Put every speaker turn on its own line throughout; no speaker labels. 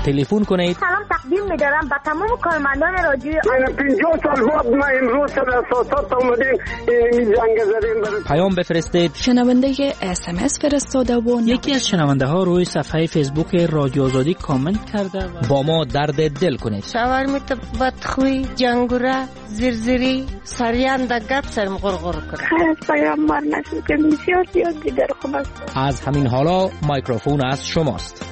تلفن کنید.
سلام تقدیم می‌دارم به تمام کارمندان رادیو.
50 سال بعد ما امروز سر اساسات اومدیم این جنگ زدیم.
پیام بفرستید.
شنونده SMS فرستاده و
یکی از شنونده ها روی صفحه فیسبوک رادیو آزادی کامنت کرده و
با ما درد دل کنید.
شاورمیت بدخوی جنگوره زرزری سریان دگت سرم غرغر کنه.
خیلی پیامبر نشد که بسیار زیاد دیگر خوب است.
از همین حالا مایکروفون از شماست.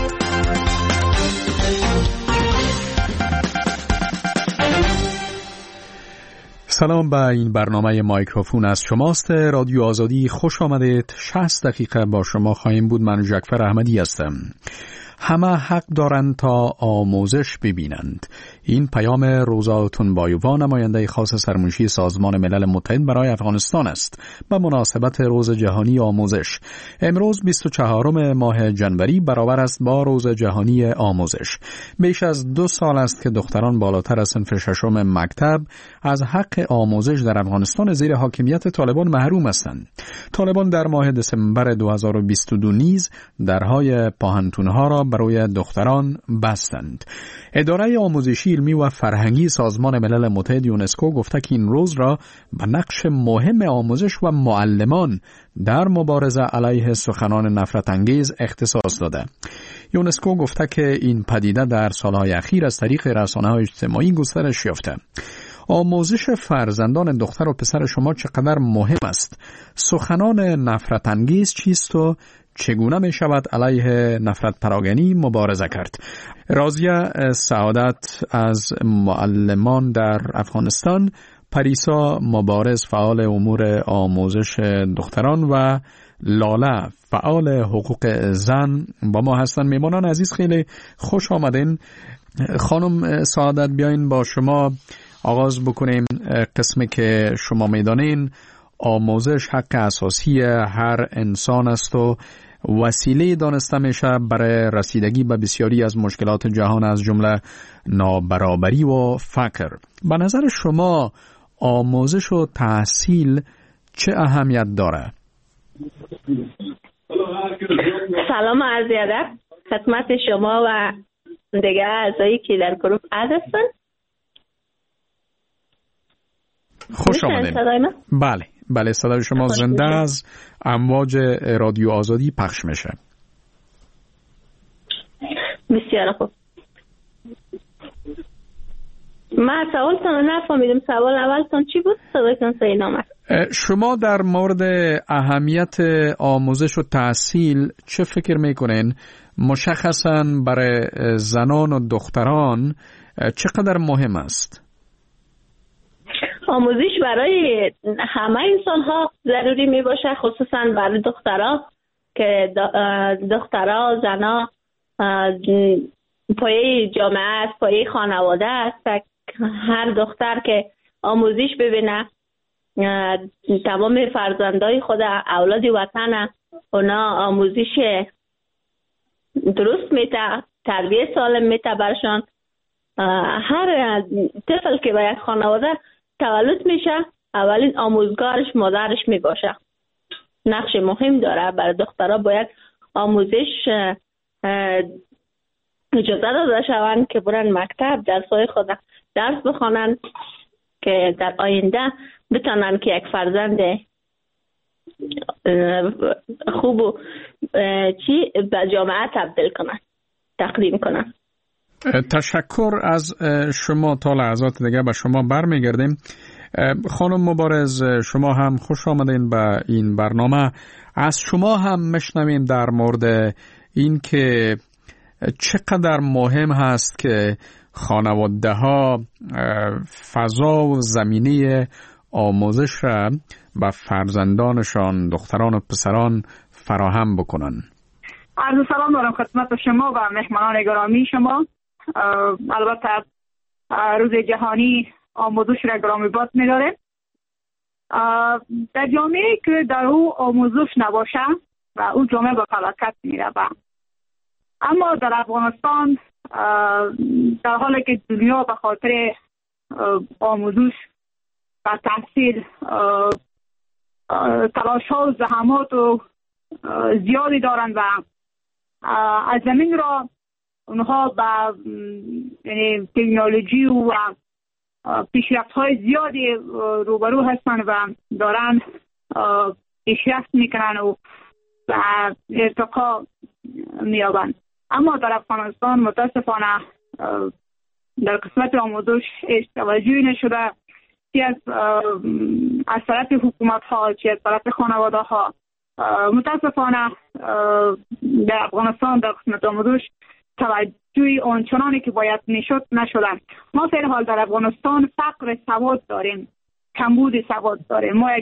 سلام به این برنامه مایکروفون از شماست. رادیو آزادی خوش آمدید. 60 دقیقه با شما خواهیم بود. من جعفر احمدی هستم. همه حق دارند تا آموزش ببینند. این پیام روزا تنبایووا، نماینده خاص سرمنشی سازمان ملل متحد برای افغانستان است به مناسبت روز جهانی آموزش. امروز 24 ماه جنوری برابر است با روز جهانی آموزش. بیش از 2 سال است که دختران بالاتر از صنف ششم مکتب از حق آموزش در افغانستان زیر حاکمیت طالبان محروم هستند. طالبان در ماه دسامبر 2022 نیز درهای پاهنتونها را برای دختران بستند. اداره آموزشی علمی و فرهنگی سازمان ملل متحد یونسکو گفته که این روز را به نقش مهم آموزش و معلمان در مبارزه علیه سخنان نفرت انگیز اختصاص داده. یونسکو گفته که این پدیده در سالهای اخیر از طریق رسانه‌های اجتماعی گسترش یافته. آموزش فرزندان دختر و پسر شما چقدر مهم است؟ سخنان نفرت انگیز چیست و چگونه می شود علیه نفرت پراگنی مبارزه کرد؟ راضیه سعادت از معلمان در افغانستان، پریسا مبارز فعال امور آموزش دختران و لاله فعال حقوق زن با ما هستند. میمانان عزیز خیلی خوش آمدین. خانم سعادت بیاین با شما آغاز بکنیم. قسمی که شما میدانین آموزش حق اساسی هر انسان است و وسیله دانسته میشه برای رسیدگی به بسیاری از مشکلات جهان از جمله نابرابری و فقر. به نظر شما آموزش و تحصیل چه اهمیت داره؟
سلام و عرض ادب خدمت شما و دیگر اعضایی که در گروه هستن.
خوش آمدید. بله صدای شما زنده از امواج رادیو آزادی پخش میشه.
بسیار خوب. من سوالتون نفهمیدم. سوال اولتون چی بود؟ صدایتون صحیح نامد.
شما در مورد اهمیت آموزش و تحصیل چه فکر میکنین؟ مشخصاً برای زنان و دختران چقدر مهم است؟
آموزش برای همه انسان ها ضروری می باشه، خصوصا برای دخترها که دخترها زنها پایه جامعه است، پایه خانواده است. هر دختر که آموزش ببینه تمام فرزندای خود اولاد وطن اونا آموزش درست میده، تربیت سالم میده برشان. هر طفل که به یک خانواده تولد میشه اولین آموزگارش مادرش میباشه. نقش مهم داره. برای دخترها باید آموزش اجازه داده شوند که برن مکتب درسای خود درس بخوانند که در آینده بتونن که یک فرزند خوب و به جامعه تبدیل کنن، تقدیم کنن.
تشکر از شما. تا لحظات دیگه به شما برمیگردیم. خانم مبارز، شما هم خوش آمدین به این برنامه. از شما هم مشنویم در مورد این که چقدر مهم هست که خانواده ها فضا و زمینه آموزش را به فرزندانشان، دختران و پسران فراهم بکنن.
عرض سلام دارم خدمت شما و مهمانان گرامی شما. البته روز جهانی آموزش را گرامی باد می‌داریم. در جامعه که در او آموزش نباشه و اون جامعه به فلاکت میره. اما در افغانستان در حالی که دنیا به خاطر آموزش و تحصیل تلاش ها و زحمات و زیادی دارند و از زمین را اونها با یعنی تکنولوژی و پیشرفت‌های زیادی روبرو هستن و دارن پیشرفت میکنن و ارتقا میابن. اما در افغانستان متاسفانه در قسمت آموزش توجهی نشده، چه از طرف حکومت ها چه از طرف خانواده ها. متاسفانه در افغانستان در قسمت آموزش توجهی آنچنانی که باید میشد نشدن. ما در حال در افغانستان فقر سواد داریم، کمبود سواد داریم. ما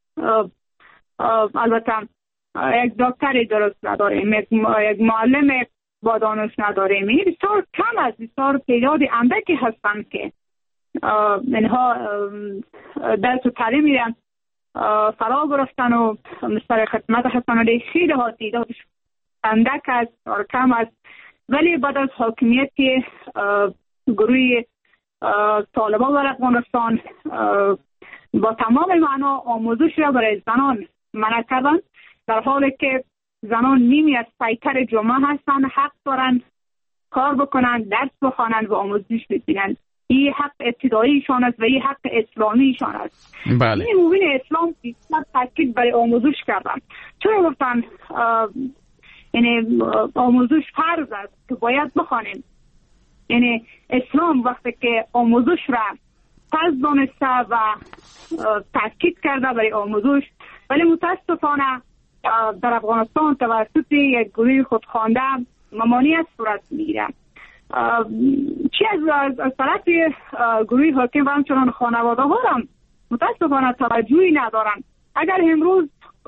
البته یک دکتری درست نداریم، یک معلم با دانش نداریم. این بسیار کم است، بسیار تعداد اندکی هستند که اینها درس و تعلیم میرن فرا گرفتن و مستر خدمت هستن، ولی خیلی ها تعدادش اندک است و کم است. ولی بعد از حاکمیت گروه طالبان در افغانستان با تمام معنا آموزش را برای زنان منع کردن، در حالی که زنان نیمی از پیکر جامعه هستند، حق دارن کار بکنن، درس بخوانند و آموزش ببینند. این حق ابتداییشان است و این حق اسلامیشان است.
بله.
این مبین اسلام بیشتر تاکید برای آموزش کردن. چرا گفتن یعنی آموزش فرض است که باید بخوانیم؟ یعنی اسلام وقتی که آموزش را فرض دانسته و تاکید کرده برای آموزش، ولی متاسفانه در افغانستان توسط یک گروه خودخوانده ممانعت صورت میگیره. چی از طرف گروه حاکم و همچنان خانواده ها هم متاسفانه توجهی ندارن. اگر امروز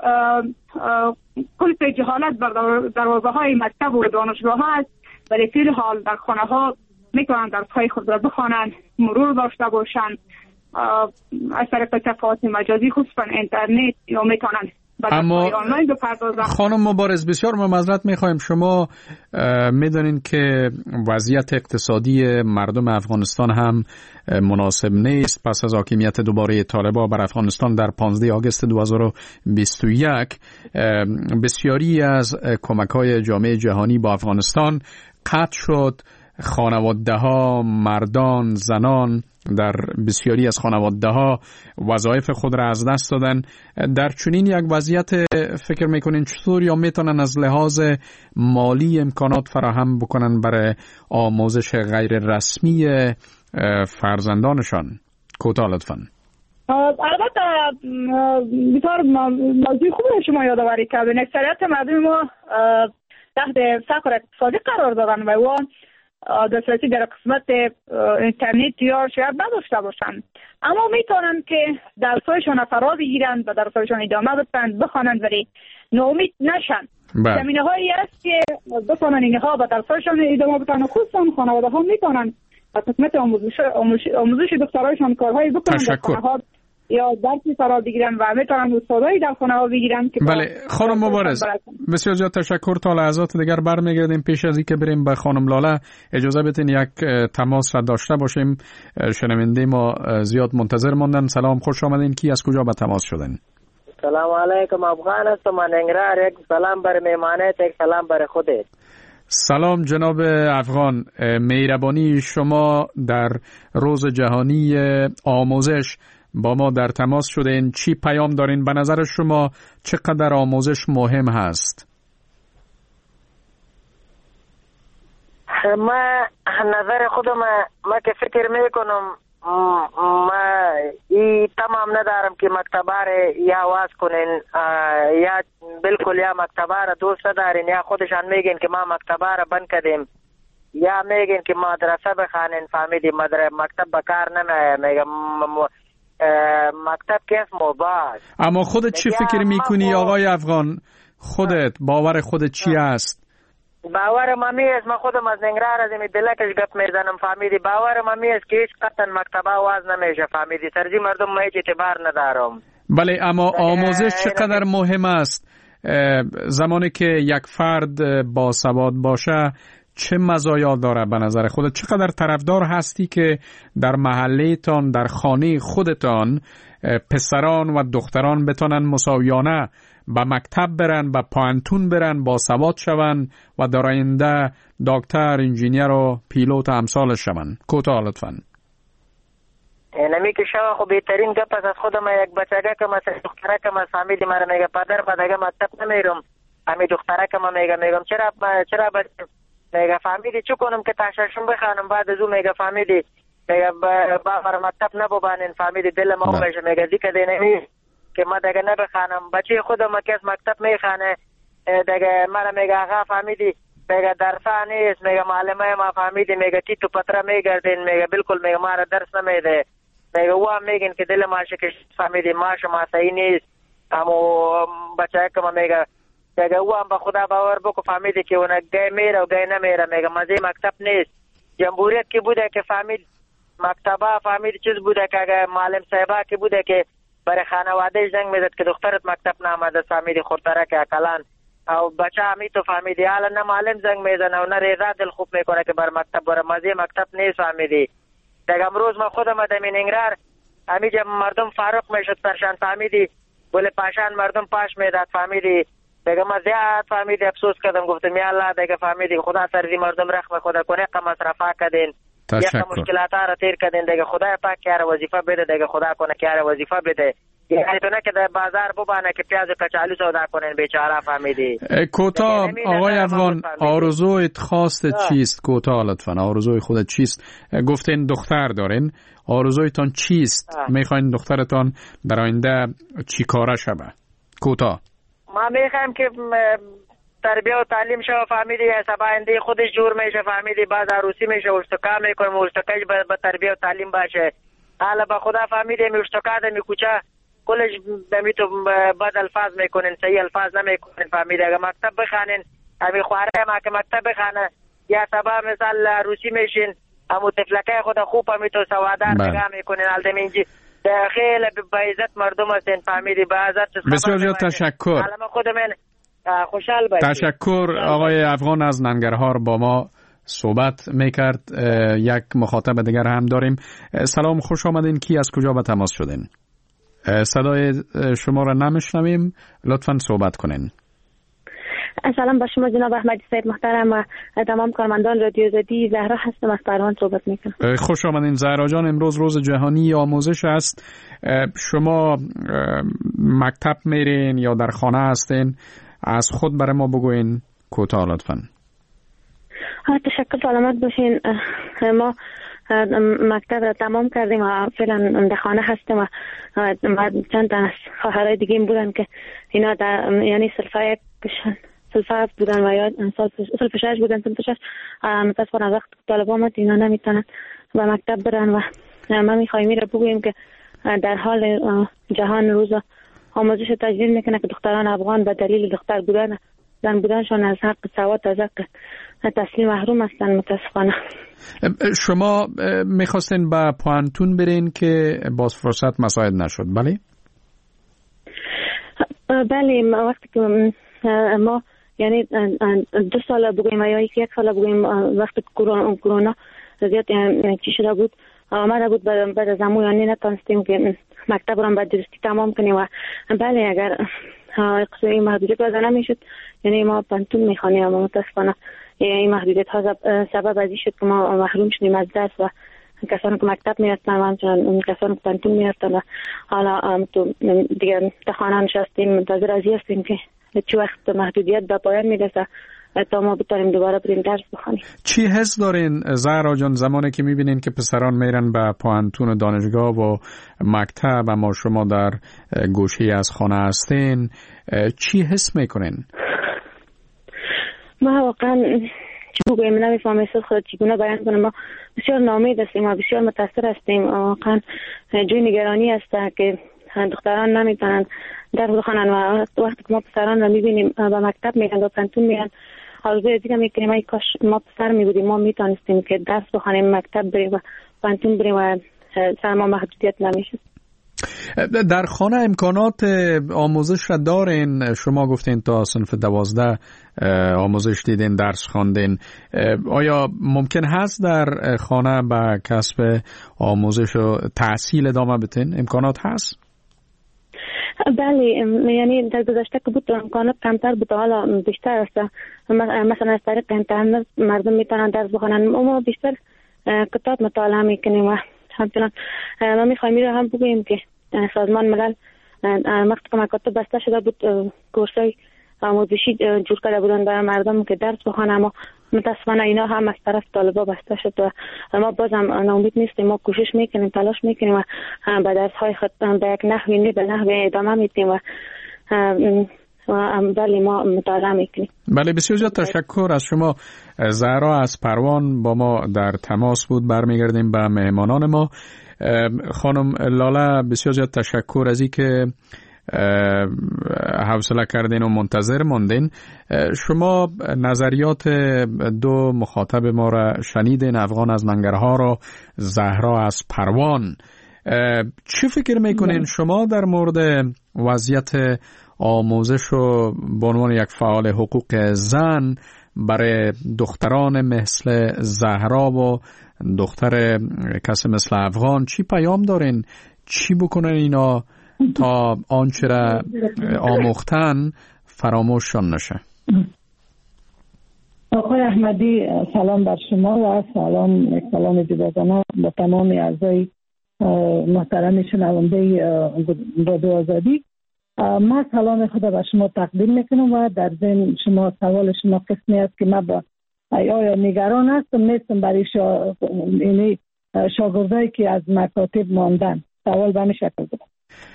قلف جهالت بر دروازه های مکتب و دانشگاه ها است، ولی فی حال در خانه ها میتونن درس های خود را بخوانند، مرور داشته باشند از طریق صفحات مجازی خصوصا اینترنت، یا میتونن
اما خانم مبارز بسیار معذرت میخوایم، شما میدونین که وضعیت اقتصادی مردم افغانستان هم مناسب نیست. پس از حاکمیت دوباره طالبان بر افغانستان در 15 آگوست 2021 بسیاری از کمک‌های جامعه جهانی با افغانستان قطع شد. خانواده‌ها، مردان، زنان در بسیاری از خانواده‌ها وظایف خود را از دست دادن. در چنین یک وضعیت فکر میکنین چطور یا میتونن از لحاظ مالی امکانات فراهم بکنن برای آموزش غیر رسمی فرزندانشان؟ کوتاه لطفاً.
البته بسیار موضوع خوبه شما یادآوری کردین. اکثریت مردم ما تحت فقر اقتصادی قرار دارن و دسترسی در قسمت اینترنت یا شاید نداشته باشند، اما میتونن که درسایشان فرا بگیرند و درسایشان ادامه بدن، بخوانند ولی ناامید نشن. زمینه هایی است که بتونن اینها به درسایشان ادامه بدن و خصوصا خانواده ها میتونن به قسمت آموزش دخترایشان کارهایی بکنن در خانه ها یا درسی فرا بگیرن و میتونن استادایی در خانه ها بگیرن که
بله. خانم مبارز بسیار زیاد تشکر. تا لحظات دیگر برمیگردیم. پیش از اینکه بریم به خانم لاله اجازه بدین یک تماس را داشته باشیم. شنونده ما زیاد منتظر ماندن. سلام، خوش آمدین. کی از کجا به تماس شدین؟
سلام علیکم، افغان هستم من انگرار. یک سلام بر مهمانت، یک سلام بر خودت.
سلام جناب افغان، مهربانی شما در روز جهانی آموزش با ما در تماس شدین. چی پیام دارین؟ به نظر شما چقدر آموزش مهم هست؟
ما نظر خودم ما که فکر میکنم ما ای تمام ندارم که مکتبه یا واز کنین یا بالکل یا مکتبه را دوست ندارین یا خودشان میگین که ما مکتبه را بند کردیم یا میگین که مدرسه بخوانین. فهمیدی مکتب بکار نمیه. میگم مکتب کیف مباز.
اما خودت چی فکر میکنی آقای افغان؟ خودت باور خودت چی است؟
باور مامی است. من خودم از ننگرهار از این دلکش گپ میزنم. فهمیدی باور مامی است که هیچ قطعا مکتبه آواز نمیشه. فهمیدی سرزی مردم ما هیچ اعتبار ندارم.
بله، اما آموزش چقدر مهم است؟ زمانی که یک فرد با سواد باشه چه مزایا داره به نظر خودت؟ چقدر طرفدار هستی که در محله تان، در خانه خودتان پسران و دختران بتونن مساویانه به مکتب برن، به پانتون برن، با سواد شون و در آینده دکتر، انجینیر و پیلوت امثال شون. کوتاه لطفاً.
نمی که شما خب بهترین گپ از خودم یک بچگه که مثلا دختره که من فهمیدی مرا میگه پدر بدگه مکتب نمیرم، همین دختره که من میگم چرا میگه فهمیدی چو کنم که تششم بخوانم، بعد از اون میگه فهمیدی میگه با مرا مکتب نبوبانین، فهمیدی دل ما میشه میگه دیگه نمی که ما دیگه نبخوانم. بچه خودم که از مکتب میخوانه دیگه مرا میگه آقا فهمیدی میگه درس نیست، میگه معلمه ما فهمیدی میگه تی تو پتره میگردین، میگه بالکل میگه ما را درس نمیده، میگه او هم میگن که دل ما شکش فهمیدی ما شما صحیح نیست. اما بچه که ما میگه او هم به خدا باور بکو فهمیدی که اون گای میره و گای نمیره، میگه مزه مکتب نیست. جمهوریت کی بوده که فهمید مکتبه، فهمید چیز بوده که اگه معلم صاحبه کی بوده که برای خانواده زنگ میزد که دخترت مکتب نامده، فهمیدی خورتره که اکلان او بچه همی تو فهمیدی حالا نه معلم زنگ میزنه و نه ریزا دل خوب میکنه که بر مکتب بره، مزه مکتب نیست فهمیدی. دیگه امروز ما خودم ادمین انگرار همیجا مردم فاروق میشد پرشان فهمیدی، بله پاشان مردم پاش میداد فهمیدی. دیگه ما زیاد فهمیدی افسوس کردم، گفتم یا الله دیگه فهمیدی خدا سرزی مردم رحم خدا کنه، که مصرفا کردین یک مشکلات را تیر کردین، دیگه خدا پاک کار وظیفه بده، دیگه خدا کنه کار وظیفه بده. یعنی تو نه که در بازار ببانه که پیاز و کچالو سودا کنین بیچاره فهمیدی.
کوتاه آقای افغان، آرزویت خواست چیست؟ کوتاه لطفا، آرزوی خودت چیست؟ گفتین دختر دارین، آرزویتان چیست؟ میخواین دخترتان در آینده چی کاره شبه؟ کوتاه.
ما میخوایم که تربیه و تعلیم شو فهمیدی، سباینده خودش جور میشه فهمیدی، بعد عروسی میشه اشتکا میکنیم، اشتکاش به تربیه و تعلیم باشه. حالا به خدا فهمیدی می اشتکا می کوچه کلش دمی تو بد الفاظ میکنین، صحیح الفاظ نمیکنین فهمیدی. اگه مکتب بخوانین همین خواره ما که مکتب بخوانه یا سبا مثال عروسی میشین، همو تفلکه خود خوب همی تو سوادار نگاه میکنین، حال دمینجی خیلی به عزت مردم هستین فهمیدی، به عزت.
بسیار زیاد تشکر.
حالا خود من خوشحال باشید.
تشکر. آقای افغان از ننگرهار با ما صحبت میکرد. یک مخاطب دیگر هم داریم. سلام، خوش آمدین. کی از کجا به تماس شدین؟ صدای شما را نمیشنویم، لطفاً صحبت کنین.
سلام با شما جناب احمدی صاحب محترم و تمام کارمندان رادیو آزادی. زهرا هستم از پروان صحبت میکنم.
خوش آمدین زهرا جان. امروز روز جهانی آموزش است. شما مکتب میرین یا در خانه هستین؟ از خود برای ما بگوین کوتاه لطفاً.
تشکر، سلامت باشین. ما مکتب را تمام کردیم و فعلا در خانه هستیم و چند تا از خواهرای دیگه بودن که اینا در یعنی صلفه بودن و یا صلف 6 بودن، صلف 6 متاسفانه وقت طالب آمد اینا نمیتونن به مکتب برن و ما میخوایم را بگوییم که در حال جهان روز آموزش تجلیل میکنه که دختران افغان به دلیل دختر بودن زن بودنشان از حق سواد، از حق تحصیل محروم هستن متاسفانه.
شما میخواستین به پوانتون برین که باز فرصت مساعد نشد، بله؟
بله، وقتی که ما یعنی 2 سال بگویم یا 1 سال بگویم وقتی کرونا زیاد چی شده بود آمده بود، بعد از امو یعنی نتونستیم که مکتب را به درستی تمام کنیم و بله اگر اقتصادی محدودیت وضع نمیشد یعنی ما پانتون میخوانیم و متاسفانه این محدودیت ها سبب ازی شد که ما محروم شدیم از درس و کسانی که مکتب میرفتن و همچنان کسانی که پانتون میرفتن و حالا تو دیگه در خانه نشستیم منتظر ازی هستیم که چه وقت محدودیت به پایان میرسه تا ما بتونیم دوباره بریم درس بخونیم.
چی حس دارین زهرا جان زمانی که میبینین که پسران میرن به پوانتون و دانشگاه و مکتب اما شما در گوشه از خانه هستین، چی حس میکنین؟
ما واقعا چی بگویم نمیفهم احساس خود چگونه بیان کنم. ما بسیار ناامید هستیم و بسیار متاثر هستیم. واقعا جوی نگرانی است که دختران نمیتونن درس بخونن و وقتی که ما پسران رو میبینیم به مکتب میرن و پانتون میرن آرزوی دیگه میکنیم ای کاش ما پسر میبودیم ما میتونستیم که درس بخونیم مکتب بریم و پانتون بریم و سر ما محدودیت نمیشه.
در خانه امکانات آموزش را دارین؟ شما گفتین تا صنف 12 آموزش دیدین، درس خواندین. آیا ممکن هست در خانه به کسب آموزش و تحصیل ادامه بدین؟ امکانات هست؟
بله، یعنی در گذشته که بود امکانات کمتر بود، حالا بیشتر است. مثلا از طریق اینترنت مردم میتونن درس بخونن، ما بیشتر کتاب مطالعه میکنیم و همچنان ما میخوایم میره هم بگوییم که سازمان ملل وقتی که مکاتب بسته شده بود کورسای آموزشی جور کرده بودن برای مردم که درس بخونن، اما متاسفانه اینا هم از طرف طالبا بسته شد و ما بازم ناامید نیستیم. ما کوشش میکنیم، تلاش میکنیم و به درس‌های خود به یک نحوی به نحوی ادامه میدیم و بله ما مطالعه میکنیم.
بله، بسیار زیاد تشکر از شما. زهرا از پروان با ما در تماس بود. برمیگردیم به مهمانان ما. خانم لاله بسیار زیاد تشکر از اینکه حوصله کردین و منتظر موندین. شما نظریات دو مخاطب ما را شنیدین، افغان از منگرها را، زهرا از پروان. چی فکر میکنین شما در مورد وضعیت آموزش و به عنوان یک فعال حقوق زن برای دختران مثل زهرا و دختر کسی مثل افغان چی پیام دارین؟ چی بکنن اینا تا آنچه را آموختن فراموششان نشه؟
آقای احمدی سلام بر شما و سلام جداگانه با تمام اعضای محترم شنونده رادیو آزادی. من سلام خود به شما تقدیم میکنم و در ذهن شما سوال شما قسمی است که من آیا نگران هستم نیستم برای شاگردایی که از مکاتب ماندن. سوال به این شکل بود.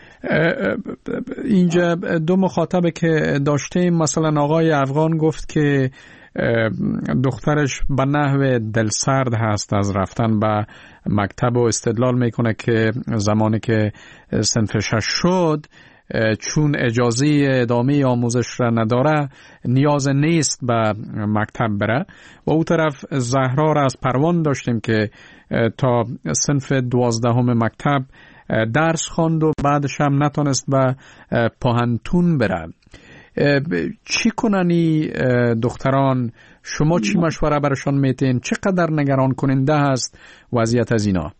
اینجا دو مخاطبه که داشتیم، مثلا آقای افغان گفت که دخترش به نحو دلسرد هست از رفتن به مکتب و استدلال میکنه که زمانی که صنف 6 شد چون اجازه ادامه آموزش را نداره نیاز نیست به مکتب بره. و او طرف زهرا را از پروان داشتیم که تا صنف 12 مکتب درس خواند و بعدش هم نتونست به پوهنتون بره. چی کننی دختران؟ شما چی مشوره برشان میتین؟ چقدر نگران کننده هست وضعیت از اینا؟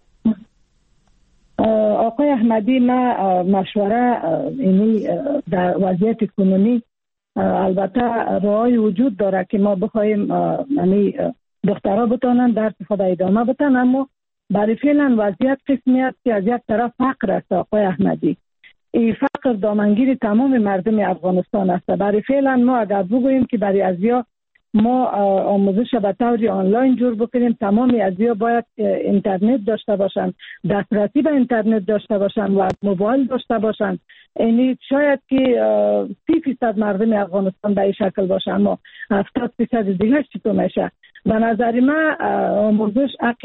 آقای احمدی، من مشوره اینی در وضعیت کنونی البته راهی وجود داره که ما بخوایم یعنی دخترها بتونن درس خود ادامه بدن، اما برای فعلا وضعیت قسمی است که از یک طرف فقر است. آقای احمدی، این فقر دامنگیر تمام مردم افغانستان است. برای فعلا ما اگر بگوییم که برای ازیا ما آموزش به طور آنلاین جور بکنیم، تمام ازیا باید اینترنت داشته باشن، دسترسی به اینترنت داشته باشن و موبایل داشته باشن. یعنی شاید که 30% مردم افغانستان به این شکل باشه، اما 70% دیگه چطور میشه؟ به نظر من آموزش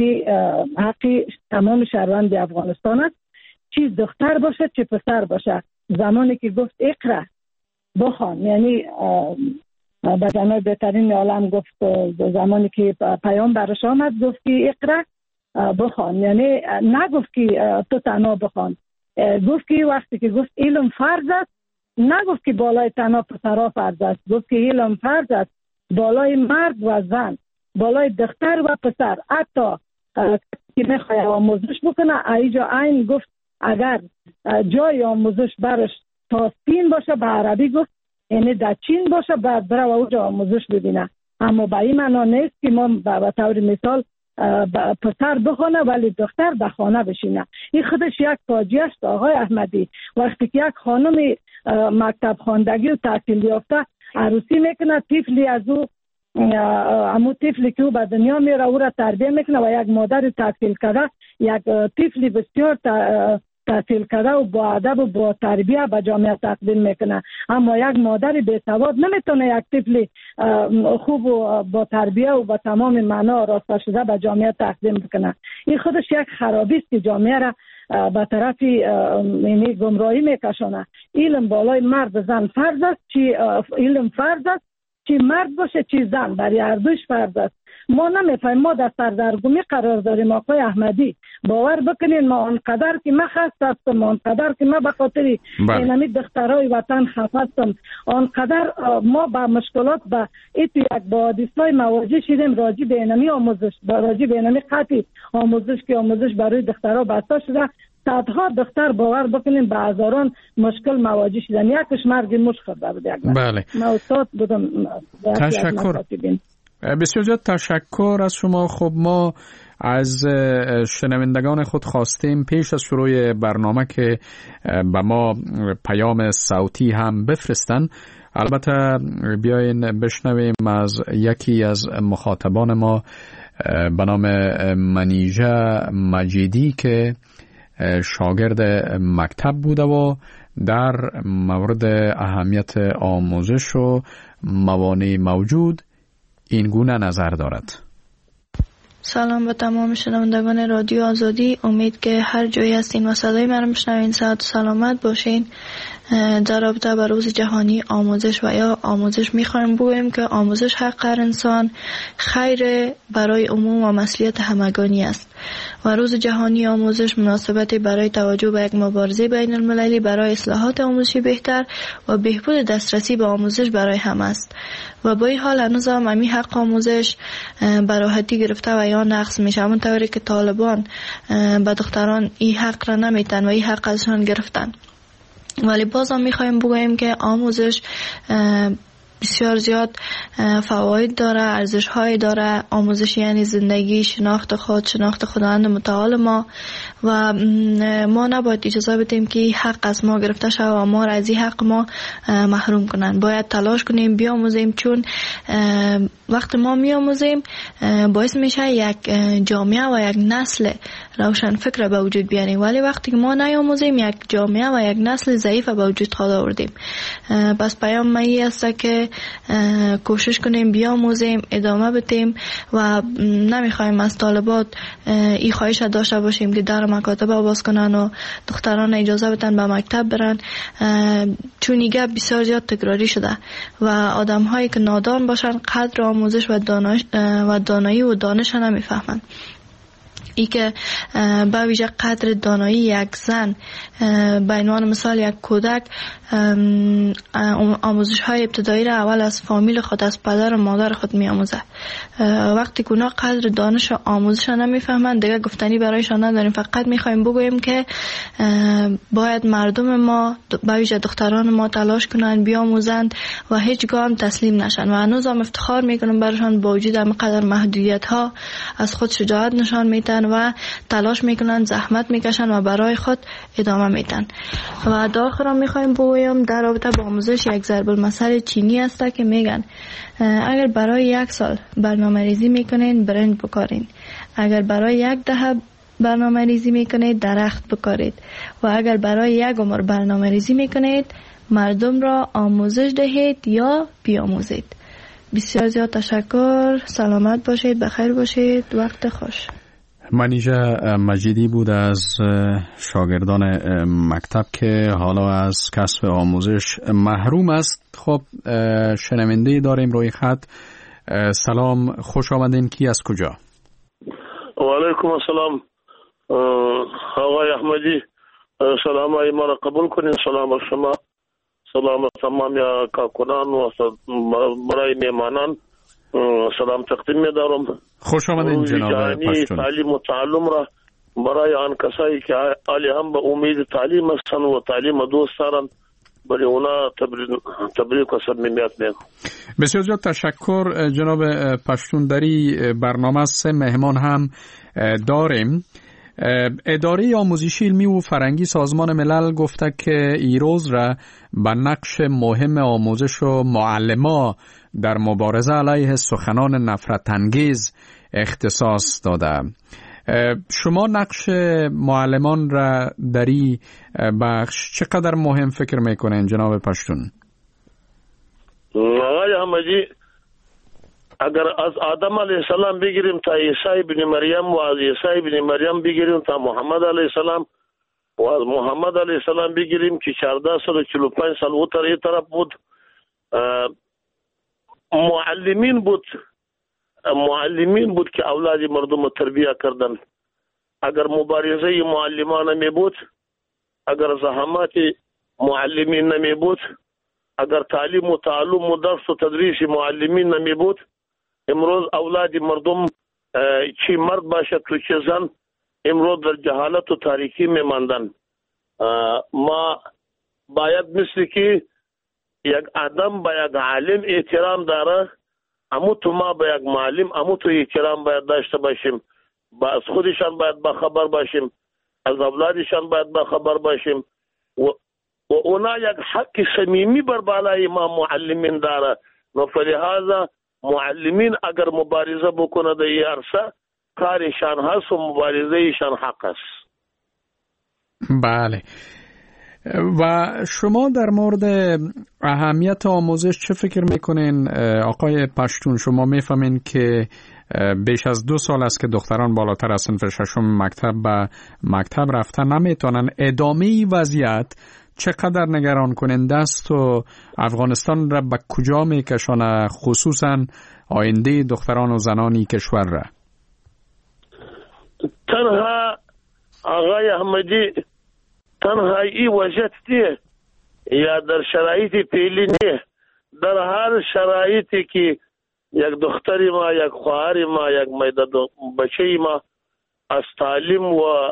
حقی تمام شهروند افغانستان است، چه دختر باشه چه پسر باشه. زمانی که گفت اقرا بخوان، یعنی به جناب بهترین عالم گفت، زمانی که پیام برش آمد گفت که اقرا بخوان، یعنی نگفت که تو تنها بخوان، گفت که وقتی که گفت علم فرض است، نگفت که بالای تنها پسرها فرض است، گفت که علم فرض است بالای مرد و زن، بالای دختر و پسر. حتی که میخواه آموزش بکنه اینجا این گفت اگر جای آموزش برش تا سین باشه به عربی گفت، یعنی در چین باشه بعد بره و اونجا آموزش ببینه. اما به این معنا نیست که ما به طور مثال پسر بخونه ولی دختر به خانه بشینه. این خودش یک فاجعه است آقای احمدی. وقتی که یک خانم مکتب خواندگی و تحصیل یافته عروسی میکنه، طفلی از او امو طفلی که او به دنیا میره او را تربیه میکنه و یک مادر تحصیل کرده یک طفلی بسیار تحصیل کرده و با ادب و با تربیه به جامعه تقدیم میکنه. اما یک مادر بی‌سواد نمیتونه یک طفل خوب و با تربیه و با تمام معنا راسته شده به جامعه تقدیم کنه. این خودش یک خرابی است که جامعه را به طرف یعنی گمراهی میکشونه. علم بالای مرد و زن فرض است، چی علم فرض است، چی مرد باشه چی زن، برای هر دوش فرض است. ما نمیفهمیم، ما در سردرگمی قرار داریم آقای احمدی. باور بکنین ما آنقدر که من خسته هستم، آنقدر که من به خاطر اینمی دخترای وطن خسته هستم، آنقدر ما با مشکلات با با حادثه‌های مواجه شدیم راجع به اینمی آموزش، راجع به اینمی خطی آموزش که آموزش برای دخترها بسته شده. صدها دختر باور بکنیم به هزاران مشکل مواجه شدن. یکش مرگ مش خورده بود.
بله.
من استاد بودم.
تشکر. بسیار زیاد تشکر از شما. خب ما از شنوندگان خود خواستیم پیش از شروع برنامه که به ما پیام صوتی هم بفرستن. البته بیاین بشنویم از یکی از مخاطبان ما به نام منیژه مجیدی که شاگرد مکتب بوده و در مورد اهمیت آموزش و موانع موجود این گونه نظر دارد.
سلام به تمام شنوندگان رادیو آزادی. امید که هر جایی هستین و صدای من رو میشنوین صحت و سلامت باشین. در رابطه با روز جهانی آموزش و یا آموزش میخوایم بگویم که آموزش حق هر انسان، خیر برای عموم و مسئولیت همگانی است و روز جهانی آموزش مناسبت برای توجه به یک مبارزه بین المللی برای اصلاحات آموزشی بهتر و بهبود دسترسی به آموزش برای همه است و با این حال هنوز هم همین حق آموزش به راحتی گرفته و یا نقص میشه، همون طوری که طالبان به دختران این حق را نمیتن و این حق ازشان گرفتن. ولی باز هم میخوایم بگوییم که آموزش بسیار زیاد فواید داره، ارزش های داره. آموزش یعنی زندگی، شناخت خود، شناخت خداوند متعال ما و ما نباید اجازه بدیم که حق از ما گرفته شود و ما را از این حق ما محروم کنن. باید تلاش کنیم بیاموزیم، چون وقت ما میاموزیم باعث میشه یک جامعه و یک نسل روشن فکر به وجود بیاریم، ولی وقتی که ما نیاموزیم یک جامعه و یک نسل ضعیف به وجود خواهد آوردیم. بس پیام من این است که کوشش کنیم بیاموزیم، ادامه بدیم و نمیخوایم از طالبات این خواهش داشته باشیم که در مکاتب باز کنن و دختران اجازه بدن به مکتب برن، چون این گپ بسیار زیاد تکراری شده و آدم هایی که نادان باشن قدر آموزش و دانایی و دانش نمیفهمن. ای که به ویژه قدر دانایی یک زن به عنوان مثال یک کودک آموزش های ابتدایی را اول از فامیل خود، از پدر و مادر خود می آموزه. وقتی که اونا قدر دانش و آموزش نمیفهمند دیگه گفتنی برایشان نداریم. فقط میخوایم بگوییم که باید مردم ما به ویژه دختران ما تلاش کنند بیاموزند و هیچ گام تسلیم نشن و هنوز هم افتخار میکنم برایشان با وجود همینقدر محدودیت ها از خود شجاعت نشان میدن و تلاش میکنن، زحمت میکشن و برای خود ادامه میدن. و داخل میخوایم بگویم در رابطه با آموزش یک ضرب المثل چینی است که میگن اگر برای 1 سال برنامه ریزی میکنین برنج بکارین، اگر برای 1 دهه برنامه ریزی میکنید درخت بکارید و اگر برای 1 عمر برنامه ریزی میکنید مردم را آموزش دهید یا بیاموزید. بسیار زیاد تشکر. سلامت باشید، بخیر باشید، وقت خوش.
منیژه مجیدی بود از شاگردان مکتب که حالا از کسب آموزش محروم است. خب شنونده داریم روی خط. سلام، خوش آمدین. کی از کجا؟
و علیکم السلام آقای احمدی، سلام های ما را قبول کنین. سلام از شما، سلام تمام کارکنان و برای میمانان سلام تقدیم می‌دارم.
خوش آمدین جناب پشتون.
تعلیم و تعلم را برای آن کسایی که علی هم به امید تعلیم هستند و تعلیم دوست دارند برای اونا تبریک و صمیمیت میگم.
بسیار زیاد تشکر جناب پشتون. در این برنامه 3 مهمان هم داریم. اداره آموزشی علمی و فرهنگی سازمان ملل گفته که این روز را به نقش مهم آموزش و معلما در مبارزه علیه سخنان نفرت انگیز اختصاص داده. شما نقش معلمان را در این بخش چقدر مهم فکر میکنین جناب پشتون؟
آقای احمدی، اگر از آدم علیه السلام بگیریم تا عیسی بن مریم و از عیسی بن مریم بگیریم تا محمد علیه السلام و از محمد علیه السلام بگیریم که 1445 سال او طرف بود، معلمین بود که اولاد مردم رو تربیت کردن. اگر مبارزه معلمان نمی بود، اگر زحمات معلمین نمی بود، اگر تعلیم و تعلم و درس و تدریس معلمین نمی بود، امروز اولاد مردم چی مرد باشد تو چه زن امروز در جهالت و تاریکی میماندن. ما باید مثل که یک آدم با یک عالم احترام داره، امو تو ما با یک معلم امو تو احترام باید داشته باشیم. از خودشان باید باخبر باشیم، از اولادشان باید باخبر باشیم و اونا یک حق صمیمی بر بالای ما معلمین داره. و فلهذا معلمین اگر مبارزه بکنه در این عرصه کارشان هست و مبارزه ایشان حق است.
بله. و شما در مورد اهمیت آموزش چه فکر میکنین آقای پشتون؟ شما میفهمین که بیش از 2 سال است که دختران بالاتر از صنف 6 مکتب رفتن نمیتونن. ادامه وضعیت چقدر نگران کننده است و افغانستان را به کجا میکشانه، خصوصا آینده دختران و زنانی کشور را؟
تنها آقای احمدی تنها این وجهت نیه یا در شرایط پیلی نیه، در هر شرایطی که یک دختری ما، یک خواهر ما، یک بچه ما از تعلیم و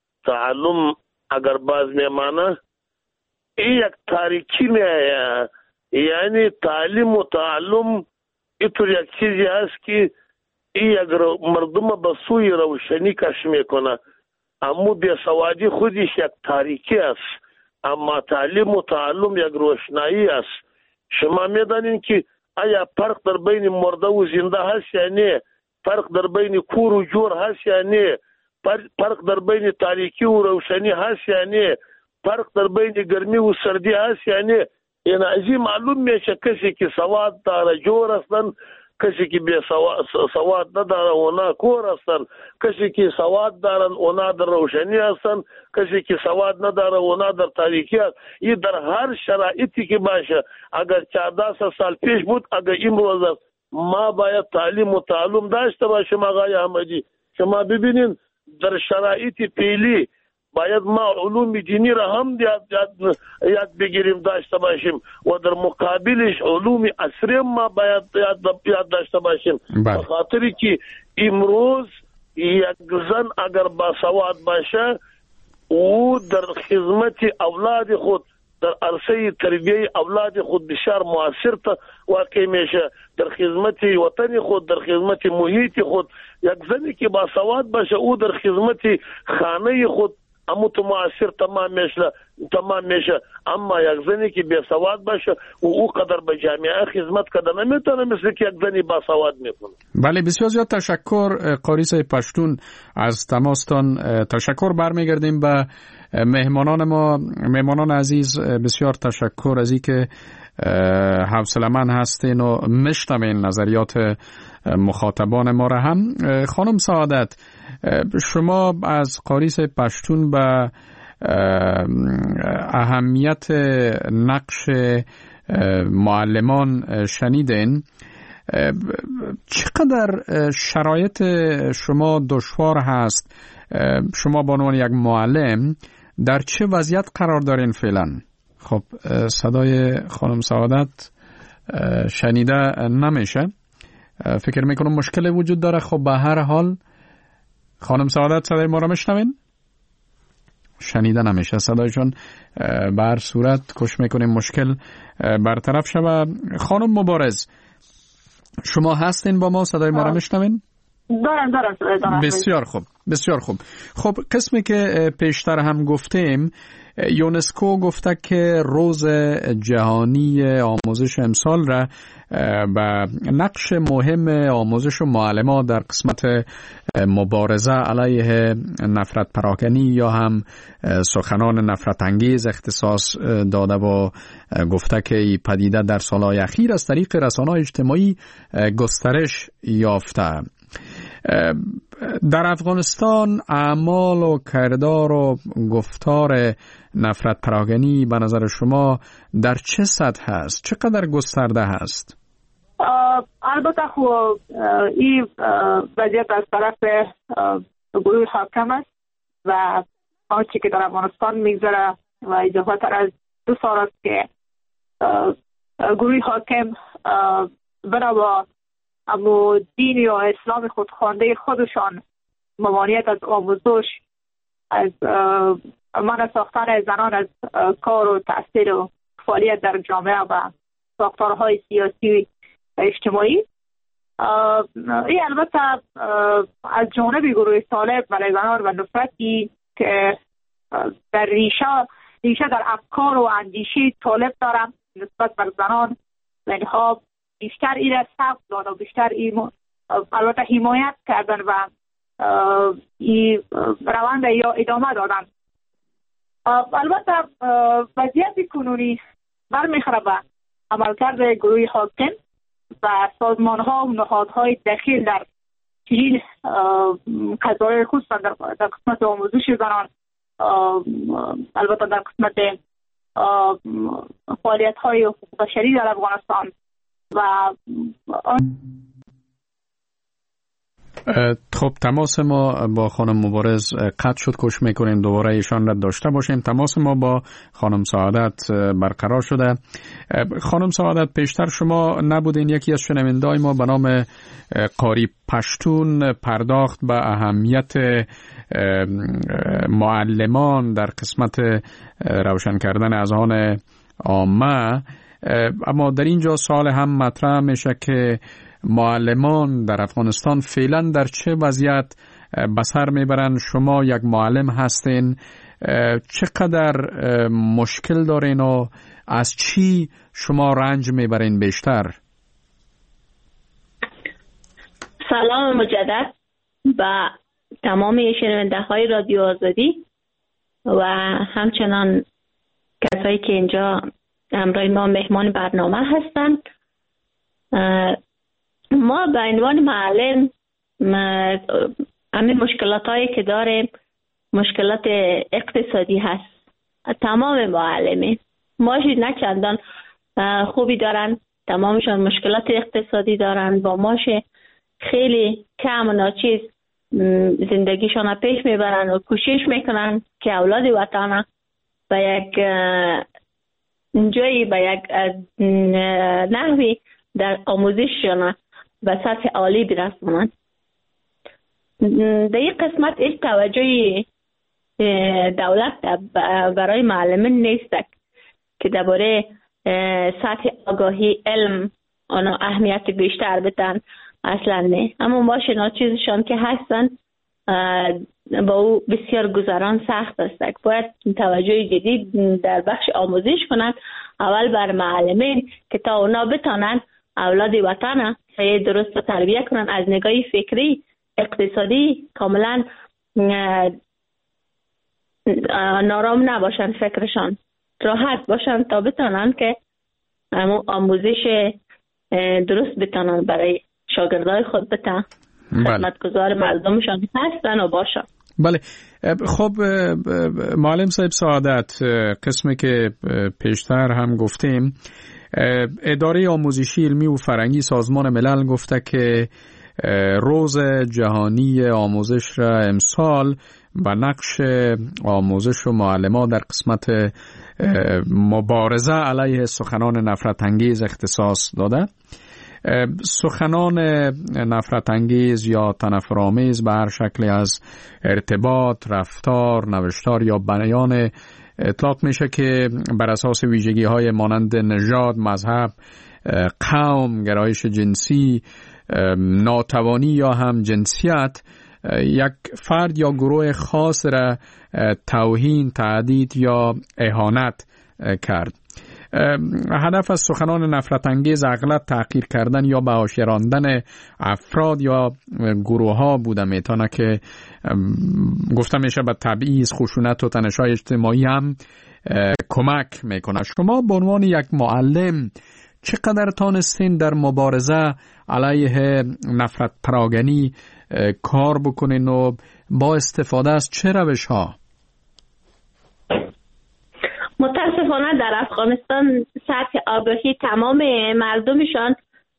تعلم اگر باز میمانه، این یک تاریکی نیه. یعنی تعلیم و تعلم اینطور یک چیزی هست که این یک مردم به سوی روشنی کش میکنه. اما بیسوادی خودش یک تاریکی است، اما تعلیم و تعلم یک روشنایی است. شما میدانین که آیا فرق در بین مرده و زنده هست یا نه؟ فرق در بین کور و جور هست یا نه؟ فرق در بین تاریکی و روشنی هست یا نه؟ فرق در بین گرمی و سردی هست یا نه؟ این ازی معلوم میشه کسی که سواد داره جور هستن، کسی که بی سواد نداره اونا کور هستن، کسی که سواد دارن اونا در روشنی هستن، کسی که سواد نداره اونا در تاریکی هست. این در هر شرایطی که باشه، اگر 14 سال پیش بود، اگر امروز است، ما باید تعلیم و تعلم داشته باشیم. آقای احمدی شما ببینین در شرایط پیلی باید ما علوم دینی را هم یاد بگیریم داشته باشیم و در مقابلش علوم عصری ما باید یاد داشته باشیم. به خاطری که امروز یک زن اگر با سواد باشه او در خدمت اولاد خود، در عرصه تربیه اولاد خود بسیار مؤثر واقع میشه، در خدمت وطن خود، در خدمت محیط خود. یک زنی که با سواد باشه او در خدمت خانه خود اما تو مؤثر تمام میشه. اما یک زنی که بی سواد باشه و او قدر به جامعه خدمت کنه نمیتونه مثل که یک زنی با سواد میکنه.
بله، بسیار زیاد تشکر قاری صاحب پشتون از تماستان. تشکر. برمیگردیم به مهمانان ما. مهمانان عزیز بسیار تشکر از اینکه حوصله‌مند هستین و میشنوین نظریات مخاطبان ما را هم. خانم سعادت، شما از قاری صاحب پشتون به اهمیت نقش معلمان شنیدین. چقدر شرایط شما دشوار هست؟ شما به عنوان یک معلم در چه وضعیت قرار دارین فعلا؟ خب صدای خانم سعادت شنیده نمیشه، فکر میکنم مشکل وجود داره. خب به هر حال خانم سعادت صدای ما را میشنوین؟ شنیده نمیشه صدایشون. به هر صورت کوشش میکنیم مشکل برطرف شود. خانم مبارز، شما هستین با ما؟ صدای ما را میشنوین؟
دارم.
بسیار خوب، بسیار خوب. خب قسمی که پیشتر هم گفتیم، یونسکو گفته که روز جهانی آموزش امسال را به نقش مهم آموزش و معلمان در قسمت مبارزه علیه نفرت پراکنی یا هم سخنان نفرت انگیز اختصاص داده و گفته که این پدیده در سالهای اخیر از طریق رسانه‌های اجتماعی گسترش یافته. در افغانستان اعمال و کردار و گفتار نفرت پراکنی به نظر شما در چه سطح هست؟ چقدر گسترده هست؟
البته خب این وضعیت از طرف گروه حاکم است و آنچه که در افغانستان میگذره و اضافه تر از 2 سال است که گروه حاکم بنا با اما دین یا اسلام خود خوانده خودشان ممانعت از آموزش، از منع ساختن زنان از کار و تأثیر و فعالیت در جامعه و ساختارهای سیاسی و اجتماعی. این البته از جانب گروه طالب برای زنان و نفرتی که در ریشه در افکار و اندیشه طالب دارم نسبت بر زنان و اینها بیشتر این را سبب داد و بیشتر البته حمایت کردن و این روند یا ادامه دادن. البته وضعیت کنونی برمیخوره به عملکرد گروه حاکم و سازمان ها و نهادهای دخیل در چنین قضایای خصوصا در قسمت آموزش زنان، البته در قسمت فعالیت های حقوق بشری در افغانستان و
خب تماس ما با خانم مبارز قطع شد. کوشش میکنیم دوباره ایشان را داشته باشیم. تماس ما با خانم سعادت برقرار شده. خانم سعادت، پیشتر شما نبودین یکی از شنونده‌های ما به نام قاری پشتون پرداخت به اهمیت معلمان در قسمت روشن کردن اذهان عامه، اما در اینجا سوال هم مطرح میشه که معلمان در افغانستان فعلا در چه وضعیت به سر میبرن؟ شما یک معلم هستین، چقدر مشکل دارین و از چی شما رنج میبرین بیشتر؟
سلام مجدد و تمام شنونده های رادیو آزادی و همچنان کسایی که اینجا همراه ما مهمان برنامه هستند. ما به عنوان معلم همین مشکلات هایی که داریم مشکلات اقتصادی هست. تمام معلمین معاشی نه چندان خوبی دارن، تمامشان مشکلات اقتصادی دارن، با معاش خیلی کم و ناچیز زندگیشان پیش میبرن و کوشش میکنن که اولاد وطن به یک جایی به یک نحوی در آموزششان به سطح عالی برسونن. در این قسمت هیچ توجهی دولت برای معلمین نیست که درباره سطح آگاهی علم آنها اهمیت بیشتر بدن. اصلا نه، اما ما شناچیزشان که هستن با او بسیار گذران سخت است. باید توجه جدید در بخش آموزش کنند، اول بر معلمین که تا اونا بتانند اولاد وطن درست تربیت کنند، از نگاه فکری اقتصادی کاملا نارام نباشن، فکرشان راحت باشن تا بتانند که آموزش درست بتانند برای شاگردای خود بتن خدمتگزار مردمشان هستن و باشن.
بله، خب معلم صاحب سعادت، قسمی که پیشتر هم گفتیم، اداره آموزشی علمی و فرهنگی سازمان ملل گفته که روز جهانی آموزش را امسال و نقش آموزش و معلمان در قسمت مبارزه علیه سخنان نفرت انگیز اختصاص داده. سخنان نفرت انگیز یا تنفرآمیز به هر شکلی از ارتباط، رفتار، نوشتار یا بیان اطلاق میشه که بر اساس ویژگی های مانند نژاد، مذهب، قوم، گرایش جنسی، ناتوانی یا هم جنسیت یک فرد یا گروه خاص را توهین، تهدید یا اهانت کرد. هدف از سخنان نفرت انگیز اغلب تحقیر کردن یا به حاشیه راندن افراد یا گروه ها بوده میتونه که گفته میشه به تبعیض، خشونت و تنش‌های اجتماعی هم کمک میکنه. شما به عنوان یک معلم چقدر تانستین در مبارزه علیه نفرت پراگنی کار بکنین و با استفاده از چه روش ها؟
متاسفانه در افغانستان سطح آگاهی تمام مردمشان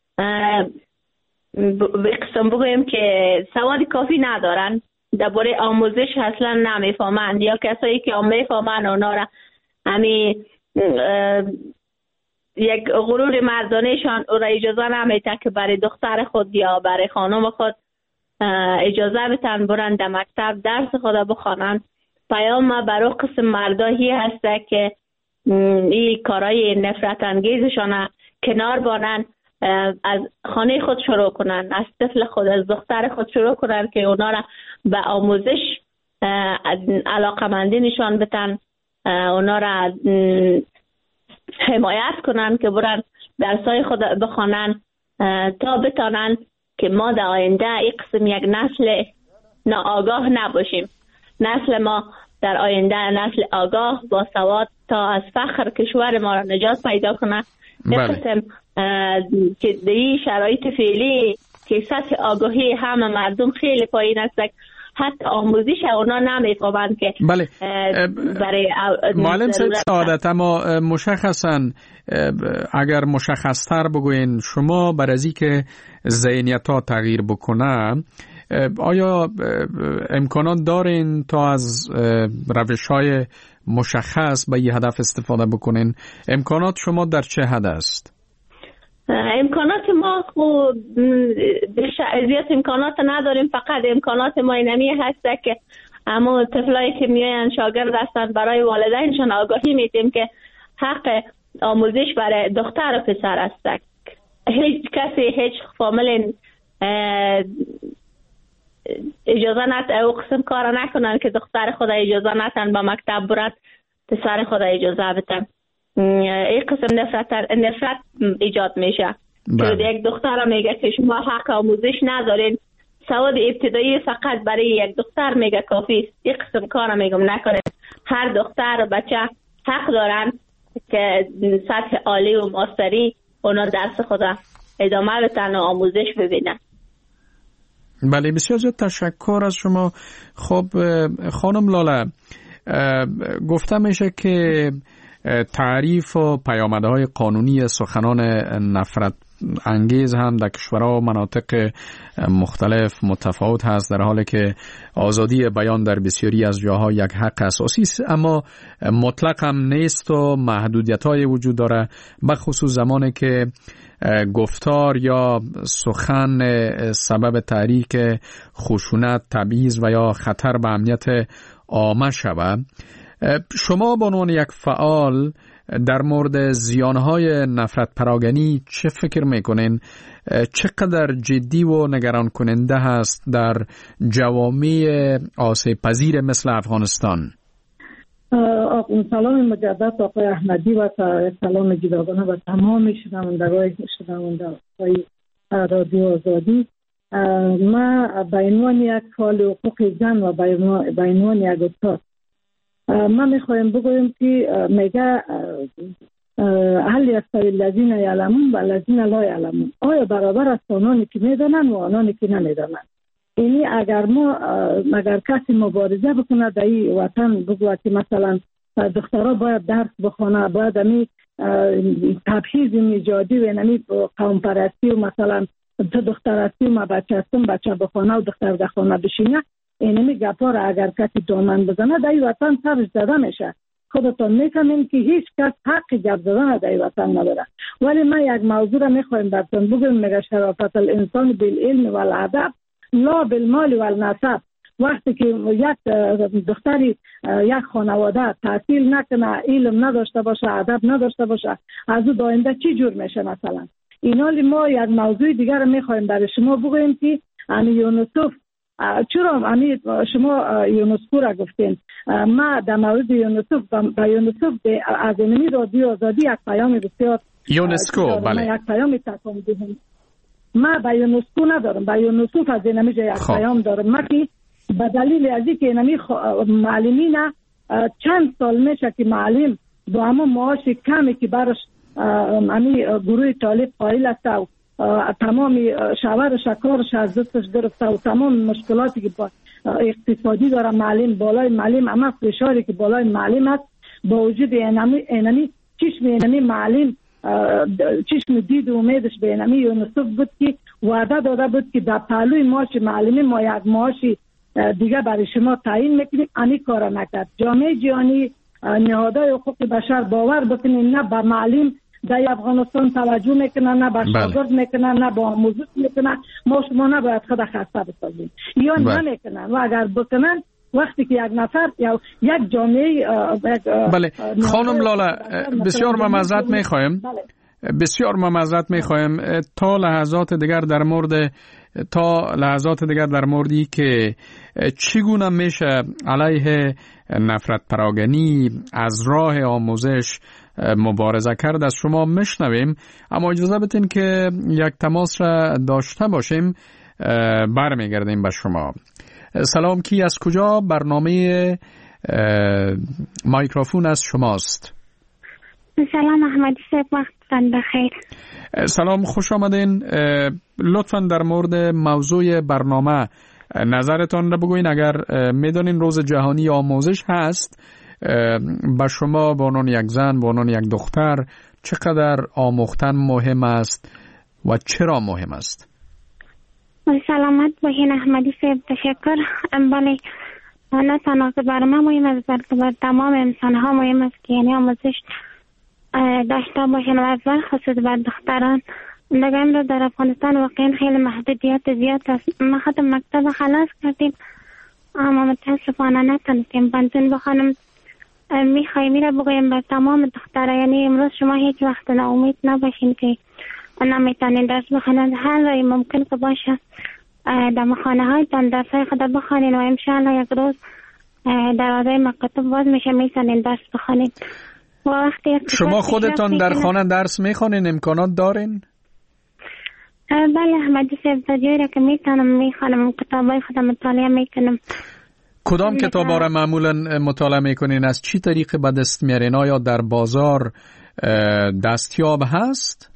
به قسم بگویم که سواد کافی ندارن، درباره آموزش اصلا نمیفهمند، یا کسایی که میفهمند اونا را همین یک غرور مردانهشان او را اجازه نمیده که برای دختر خود یا برای خانم خود اجازه بتن برن در مکتب درس خود بخوانن. پیام ما برای قسم مردایی هسته که این کارهای نفرت انگیزشان کنار بانن، از خانه خود شروع کنن، از طفل خود، از دختر خود شروع کنن که اونا را به آموزش علاقمندی نشان بدن، اونا را حمایت کنن که برن درسای خود بخوانن تا بتانن که ما در آینده این قسم یک نسل ناآگاه نباشیم. نسل ما در آینده نسل آگاه با سواد تا از فخر کشور ما را نجات پیدا کنه. این قسم که در این شرایط فعلی که سطح آگاهی همه مردم خیلی پایین است، حتی آموزش اونا نمیفهمند که
بله.
برای
معلم سعادت، اما مشخصا اگر مشخصتر بگوین شما بر از اینکه ذهنیت ها تغییر بکنه، آیا امکانات دارین تا از روش های مشخص به این هدف استفاده بکنین؟ امکانات شما در چه حد است؟
امکانات ما خوب زیاد امکانات نداریم، فقط امکانات ما اینمی هسته که اما طفلایی که میاین شاگرد هستن برای والدینشان آگاهی میدیم که حق آموزش برای دختر و پسر است. هیچ کسی هیچ فامیل اجازه نت او قسم کار نکنن که دختر خود اجازه نتن با مکتب برد، پسر خود اجازه بدن. این قسم نفرت ایجاد میشه که یک دختر میگه که شما حق آموزش ندارین، سواد ابتدایی فقط برای یک دختر میگه کافی است. این قسم کار میگم نکنین. هر دختر و بچه حق دارن که سطح عالی و ماستری اونا درس خود ادامه بدن و آموزش ببینن.
بله، بسیار زیاد تشکر از شما. خب خانم لاله، گفته میشه که تعریف و پیامدهای قانونی سخنان نفرت انگیز هم در کشورها و مناطق مختلف متفاوت هست، در حالی که آزادی بیان در بسیاری از جاها یک حق اساسی است، اما مطلق هم نیست و محدودیت‌های وجود داره، بخصوص زمانی که گفتار یا سخن سبب تحریک خشونت، تبعیض و یا خطر به امنیت عامه شود. شما به عنوان یک فعال در مورد زیانهای نفرت پراگنی چه فکر میکنین؟ چقدر جدی و نگران کننده هست در جوامع آسیب پذیر مثل افغانستان؟
سلام مجدد آقای احمدی و سلام جداگانه و تمام شنوندگان رادیو آزادی. ما به عنوان یک فعال حقوق زن و به عنوان یک استاد ما میخوایم بگویم که میگه هل یستوی الذین یعلمون و الذین لا یعلمون، آیا برابر است آنانی که میدانند و آنانی که نمیدانند؟ یعنی اگر کسی مبارزه بکنه در این وطن بگوید که مثلا دخترها باید درس بخونه، باید امی تبعیض نژادی و امی قوم پرستی و مثلا تو دختر هستی و ما بچه هستم بچه بخونه و دختر در خانه بشینه، اینمی گپا را اگر کسی دامن بزنه در این وطن سرش زده میشه. خودتون میفهمین که هیچ کس حق گپ زدن در این وطن نداره. ولی ما یک موضوع را میخوایم براتون بگم، میگه شرافت الانسان بالعلم والادب لا بالمال والنسب. وقتی که یک دختری یک خانواده تحصیل نکنه، علم نداشته باشه، ادب نداشته باشه، از او داینده چی جور میشه؟ مثلا اینالی ما یک موضوع دیگر را میخوایم برای شما بگویم که یونسوف، چرا شما یونسکو را گفتین؟ ما در مورد یونسوف با یونسوف از اینمی رادیو آزادی یک پیام بسیار
یونسکو بله
یک پیام تکام دهیم. ما با یونسکو ندارم، با یونسوف از اینمی یک پیام دارم. ما که به دلیل از اینکه اینمی معلمین چند سال میشه که معلم با همون معاش کمی که برش گروه طالب قائل است و تمام شاورش کارش از دستش گرفته و تمام مشکلاتی که با اقتصادی داره معلم، بالای معلم اما فشاری که بالای معلم است، با وجود اینمی چشم اینمی معلم چشم دید و امیدش به اینمی یونسوف بود که وعده داده بود که در پهلوی معاش معلمی ما یک معاشی دیگه برای شما تعیین میکنیم. امی کار نکرد. جامعه جهانی، نهادهای حقوق بشر باور بکنین نه با معلم در افغانستان توجه میکنن، نه به شاگرد میکنن، نه به آموزش میکنن. ما شما نباید خود خسته بسازیم یا نمیکنن و اگر بکنن وقتی که یک نفر یا یک جامعه
بله خانم لاله بسیار معذرت میخوایم. بسیار معذرت میخوایم تا لحظات دیگر در موردی که چگونه میشه علیه نفرت پراگنی از راه آموزش مبارزه کرد از شما میشنویم، اما اجازه بدین که یک تماس را داشته باشیم. برمیگردیم به شما. سلام، کی از کجا؟ برنامه مایکروفون از شماست.
سلام احمدی صاحب، وقتتان بخیر.
سلام، خوش آمدین. لطفاً در مورد موضوع برنامه نظرتان را بگوین. اگر میدونین روز جهانی آموزش هست، به شما به عنوان یک زن، به عنوان یک دختر چقدر آموختن مهم است و چرا مهم است؟
سلامت باشین احمدی صاحب، تشکر. بله، نه تنها که برای من مهم است بلکه بر تمام انسان ها مهم است که یعنی آموزش داشته باشن و از خصوص بر دختران. دیگه امروز در افغانستان واقعا خیلی محدودیت زیاد است. ما خود مکتب خلاص کردیم اما متاسفانه نتونستیم پانتون بخوانم. میخوایم را بگویم بر تمام دخترها، یعنی امروز شما هیچ وقت ناامید نباشین که نمیتونین درس بخوانند. هر رای ممکن که باشه در خانه هایتان درس های خود بخوانین و انشاءالله یک روز دروازه مکتب باز میشه، میتونین درس بخوانین.
شما خودتان در خانه درس میخوانین؟ امکانات دارین؟
بله احمدی صاحب، تا جایی را که میتونم میخوانم، کتابای خودم مطالعه میکنم.
کدام کتابا را معمولا مطالعه میکنین؟ از چی طریق به دست میارین؟ آیا در بازار دستیاب هست؟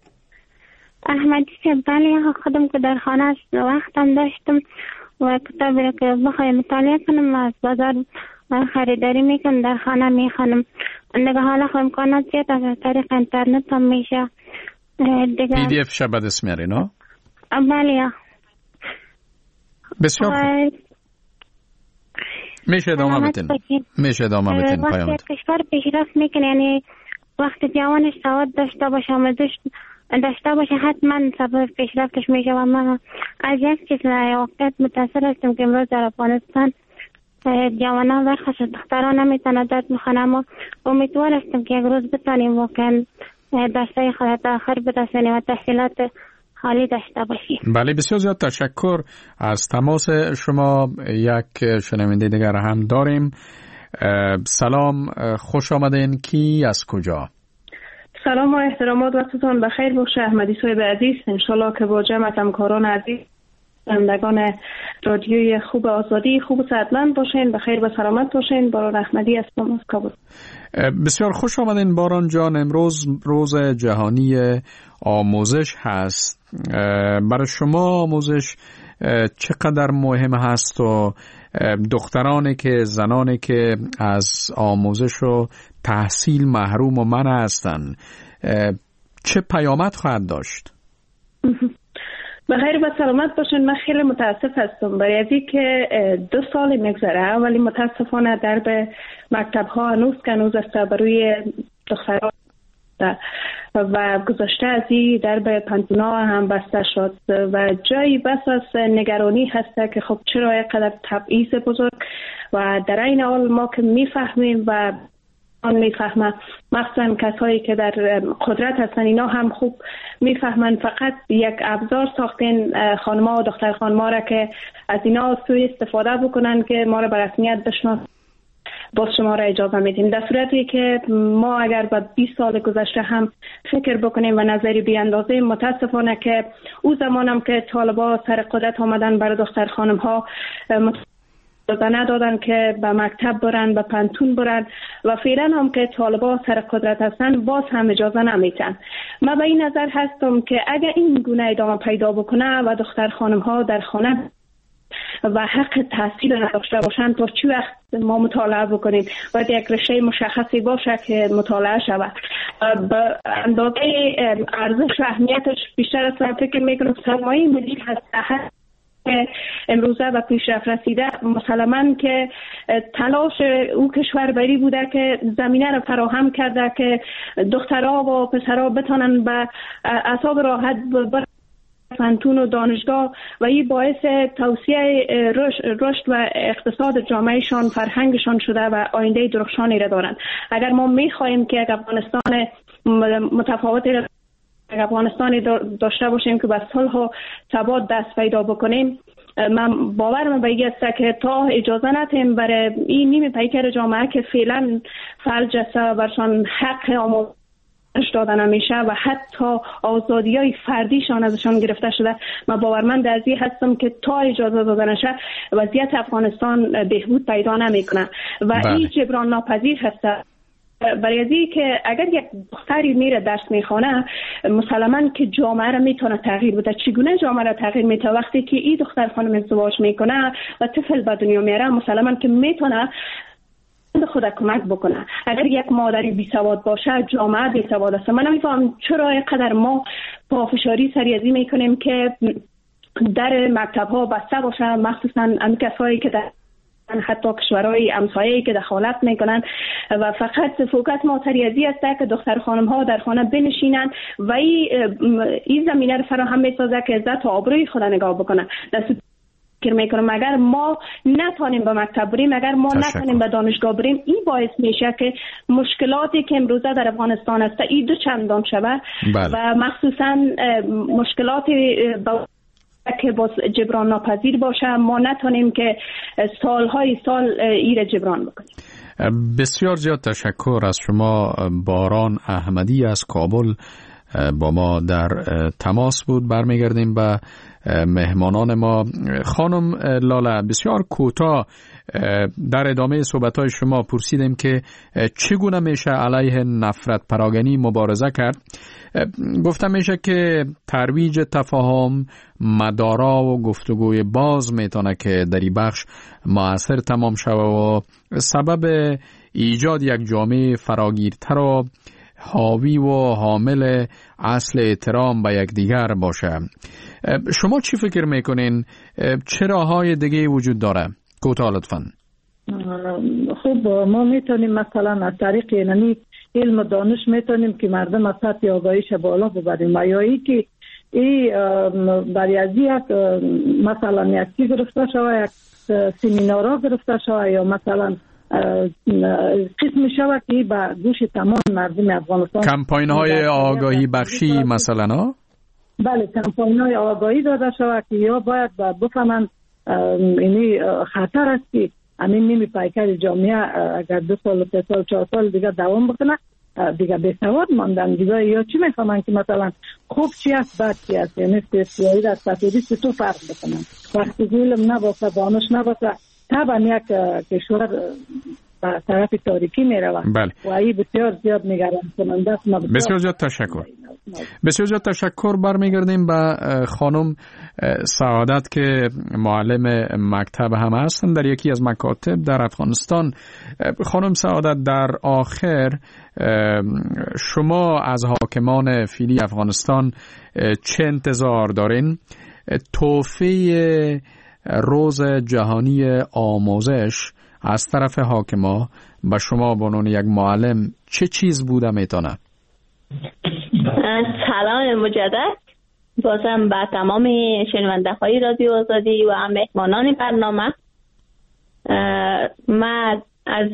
احمدی صاحب بله، خودم که در خانه است وقتم داشتم و کتابی را که بخوایم مطالعه کنم از بازار خریداری میکنم، در خانه میخوانم. دیگه حالا خب امکانات زیاد از طریق اینترنت هم میشه.
پی دی اف شب به دست میارین ها؟
بله.
بسیار خوب. میشه ادامه بدین پیامت.
کشور پیشرفت میکنه، یعنی وقتی جوانش سواد داشته باشه، آموزش داشته باشه، حتما سبب پیشرفتش میشه. و من از یک چیز واقعیت متاثر هستم که امروز در افغانستان جوانان و خصوص دختران نمیتونه درس بخونه، اما امیدوار هستم که یک روز بتانیم واقعا درسای خود تا آخر برسونیم و تحصیلات خالی داشته باشیم.
بله، بسیار زیاد تشکر از تماس شما. یک شنونده دیگر هم داریم. سلام، خوش آمدین. کی از کجا؟
سلام و احترامات، وقتتان بخیر باشه احمدی صاحب عزیز. انشالله که با جمع همکاران عزیز شنوندگان رادیوی خوب آزادی خوب و صحتمند باشین، بخیر و سلامت باشین. باران احمدی هستم از کابل.
بسیار خوش آمدین باران جان. امروز روز جهانی آموزش هست. برای شما آموزش چقدر مهم هست و دخترانی که زنانی که از آموزش و تحصیل محروم و منع هستند چه پیامد خواهد داشت؟
بخیر و سلامت باشین. من خیلی متاسف هستم برای از اینکه 2 سال میگذره ولی متاسفانه درب مکتب ها هنوز است بروی دختران و گذاشته از این درب پنتونا هم بسته شد و جایی بس از نگرانی هسته که خب چرا اینقدر تبعیض بزرگ و در این حال ما که میفهمیم و آن میفهمه، مخصوصا کسایی که در قدرت هستن اینا هم خوب میفهمن، فقط یک ابزار ساختین خانما و دختر خانما را که از اینا سوء استفاده بکنن که ما را به رسمیت بشناسن. باز شما را اجازه میدیم در صورتی که ما اگر با 20 سال گذشته هم فکر بکنیم و نظری بیاندازیم، متاسفانه که او زمانم که طالبا سر قدرت آمدن برای دختر خانم ها اجازه ندادن که به مکتب برن، به پنتون برن و فعلا هم که طالبا سر قدرت هستن باز هم اجازه نمیتن. من به این نظر هستم که اگر این گونه ادامه پیدا بکنه و دختر خانم ها در خانه و حق تحصیل نداشته باشن، تا چی وقت ما مطالعه بکنیم؟ باید یک رشته مشخصی باشه که مطالعه شود. به اندازه ارزش و اهمیتش بیشتر از من فکر میکنم سرمایه ملی هست امروزه و پیشرفت رسیده، مسلماً که تلاش او کشوربری بوده که زمینه را فراهم کرده که دخترها و پسرها بتانن به اعصاب راحت فنتون و دانشگاه و این باعث توسعه رشد و اقتصاد جامعهشان، فرهنگشان شده و آینده درخشانی را دارند. اگر ما می‌خواهیم که افغانستان متفاوت افغانستانی داشته باشیم که به صلح و ثبات دست پیدا بکنیم، من باورم به این است که تا اجازه ندیم برای این نیمه پیکر جامعه که فعلا فلج است و برشان حق آموزش داده نمیشه و حتی آزادی‌های فردیشان ازشان گرفته شده، من باورمند از این هستم که تا اجازه داده نشه وضعیت افغانستان بهبود پیدا نمیکنه و این جبران ناپذیر هست. برای ازی که اگر یک دختری میره درس میخونه، مسلماً که جامعه را میتونه تغییر بده. چگونه جامعه را تغییر میده؟ وقتی که این دختر خانم ازدواج میکنه و طفل به دنیا میاره، مسلماً که میتونه خود کمک بکنه. اگر یک مادری بی سواد باشه، جامعه بی سواد است. من نمیفهم چرا اینقدر ما پافشاری سریازی میکنیم که در مکتب ها بسته باشه، مخصوصاً اون کسایی که در حتی کشورهای همسایه‌ای که دخالت میکنن و فقط فوکس ما سریازی است که دختر خانم ها در خانه بنشینن و این زمینه رو فراهم میسازه که عزت و آبروی خود نگاه بکنن. فکر میکنم اگر ما نتونیم به مکتب بریم، اگر ما نتونیم به دانشگاه بریم، این باعث میشه که مشکلاتی که امروزه در افغانستان است این دو چندان شود و مخصوصا مشکلاتی که باز جبران ناپذیر باشه، ما نتونیم که سالهای سال ایره جبران بکنیم.
بسیار زیاد تشکر از شما. باران احمدی از کابل با ما در تماس بود. برمیگردیم به مهمانان ما. خانم لاله، بسیار کوتاه در ادامه صحبت‌های شما پرسیدیم که چگونه میشه علیه نفرت پراگنی مبارزه کرد. گفتم میشه که ترویج تفاهم، مدارا و گفتگوی باز میتونه که در این بخش مؤثر تمام شود و سبب ایجاد یک جامعه فراگیرتر و حاوی و حامل اصل احترام به یکدیگر باشه. شما چی فکر میکنین؟ چه راههای دیگه وجود داره؟ کوتاه لطفاً.
خب ما میتونیم مثلا از طریق اینمی علم و دانش میتونیم که مردم از سطح آگاهیش بالا ببریم و یا ای که این برای ازیت مثلا یک چیز گرفته شود، یک سمینارها گرفته شود یا مثلا قسم شود که به گوش تمام مردم افغانستان
کمپاین های آگاهی بخشی مثلا ها؟
بله، کمپاین های آگاهی داده شود که یا باید بفهمن اینی خطر است که همین نیمی پیکر جامعه اگر 2 سال 3 سال 4 سال دیگه دوام بکنه دیگه به سواد ماندن دیگه، یا چی میفهمن که مثلا خوب چی است بد چی است، یعنی سیاسی را سفیدی تو فرق بکنن. وقتی علم نباشه، دانش نباشه، طبعا یک کشور به طرف تاریکی میره و این بسیار زیاد نگران کننده است.
بسیار زیاد تشکر. بسیار زیاد تشکر. برمیگردیم به خانم سعادت که معلم مکتب هم هستن در یکی از مکاتب در افغانستان. خانم سعادت، در آخر شما از حاکمان فعلی افغانستان چه انتظار دارین؟ تحفه روز جهانی آموزش از طرف حاکما به شما به عنوان یک معلم چه چیز بوده میتونه؟
سلام مجدد بازم به تمام شنونده های رادیو آزادی و مهمانان برنامه. من از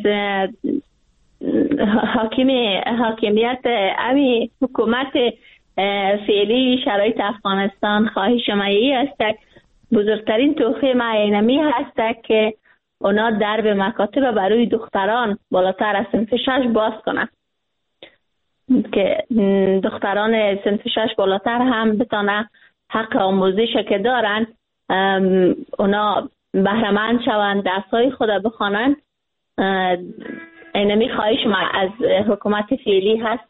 حاکمیت امی حکومت فعلی شرایط افغانستان خواهش شمایی است. بزرگترین توفیق اینمی هست که اونا درب مکاتب برای دختران بالاتر از صنف 6 باز کنن که دختران صنف 6 بالاتر هم بتانه حق آموزش که دارن اونا بهره‌مند شوند، درسای خود بخوانند. اینمی خواهش من از حکومت فعلی هست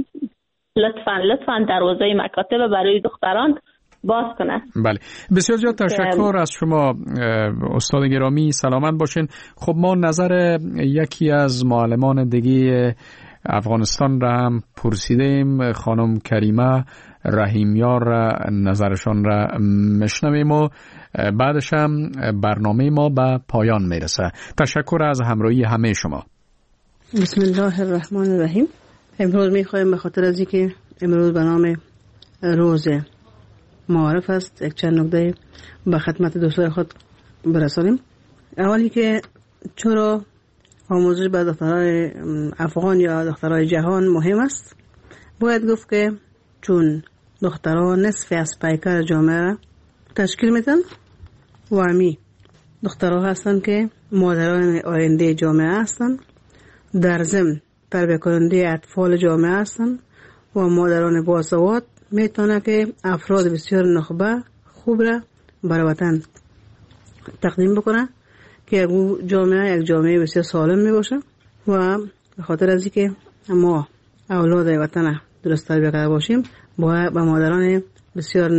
لطفاً دروازه مکاتب برای دختران باز کنه.
بله، بسیار زیاد تشکر از شما استاد گرامی. سلامت باشین. خب ما نظر یکی از معلمان دیگه افغانستان را هم پرسیدیم. خانم کریمه رحیمیار را نظرشان را میشنویم و بعدش هم برنامه ما به پایان میرسه. تشکر از همراهی همه شما.
بسم الله الرحمن الرحیم. امروز میخوایم به خاطر از اینکه امروز به نام روز معارف است یک چند نکته به خدمت دوستان خود برسانیم. اولی که چرا آموزش به دخترای افغان یا دخترای جهان مهم است، باید گفت که چون دخترها نصف از پیکر جامعه را تشکیل میدن و همی دخترها هستند که مادران آینده جامعه هستند، در ضمن تربیت کننده اطفال جامعه هستند و مادران باسواد میتونه که افراد بسیار نخبه خوب را برای وطن تقدیم بکنه که یک جامعه بسیار سالم می باشه. و به خاطر از اینکه ما اولاد وطن درست تربیت کرده باشیم باید به مادران بسیار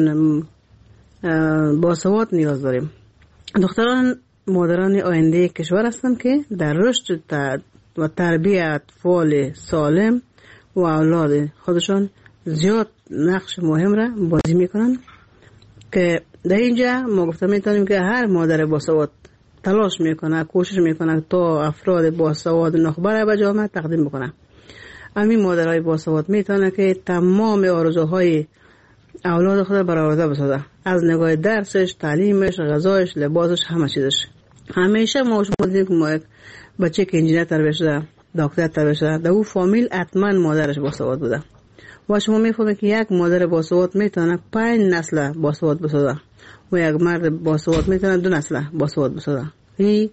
باسواد نیاز داریم. دختران مادران آینده کشور هستند که در رشد و تربیت اطفال سالم و اولاد خودشان زیاد نقش مهم را بازی میکنن که در اینجا ما گفته میتونیم که هر مادر باسواد تلاش میکنه، کوشش میکنه تا افراد باسواد نخبه را به جامعه تقدیم بکنه. همین مادرای باسواد میتونه که تمام آرزوهای اولاد خود برآورده بسازه، از نگاه درسش، تعلیمش، غذایش، لباسش، همه چیزش. همیشه ما دیدیم که ما یک بچه که انجینیر تربیت شده، دکتر تربیت شده، در اون فامیل حتما مادرش باسواد بوده و شما میفهمید که یک مادر باسواد میتونه 5 نسل باسواد بسازه و یک مرد باسواد میتونه 2 نسل باسواد بسازه. این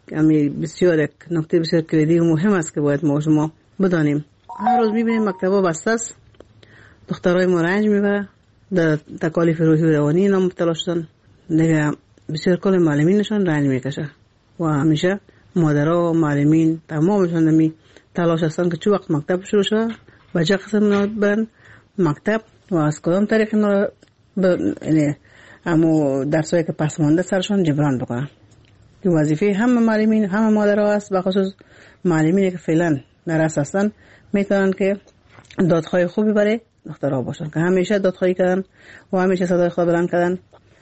بسیار یک نکته بسیار کلیدی و مهم است که باید ما شما بدانیم. هر روز میبینیم مکتبا بسته است، دخترای ما رنج میبره، در تکالیف روحی و روانی اینا مبتلا شدن، دیگه بسیار کل معلمینشان رنج میکشه و همیشه مادرها و معلمین تمامشان نمی تلاش هستن که چه وقت مکتب شروع شده و چه قسم برن مکتب و از کدام طریق اینا یعنی همو درسایی که پس مانده سرشان جبران بکنن. این وظیفه همه معلمین، همه مادرها است، به خصوص معلمینی که فعلا درس هستن میتونن که دادخواهی خوبی برای دخترها باشن که همیشه دادخواهی کردن و همیشه صدای خود بلند کردن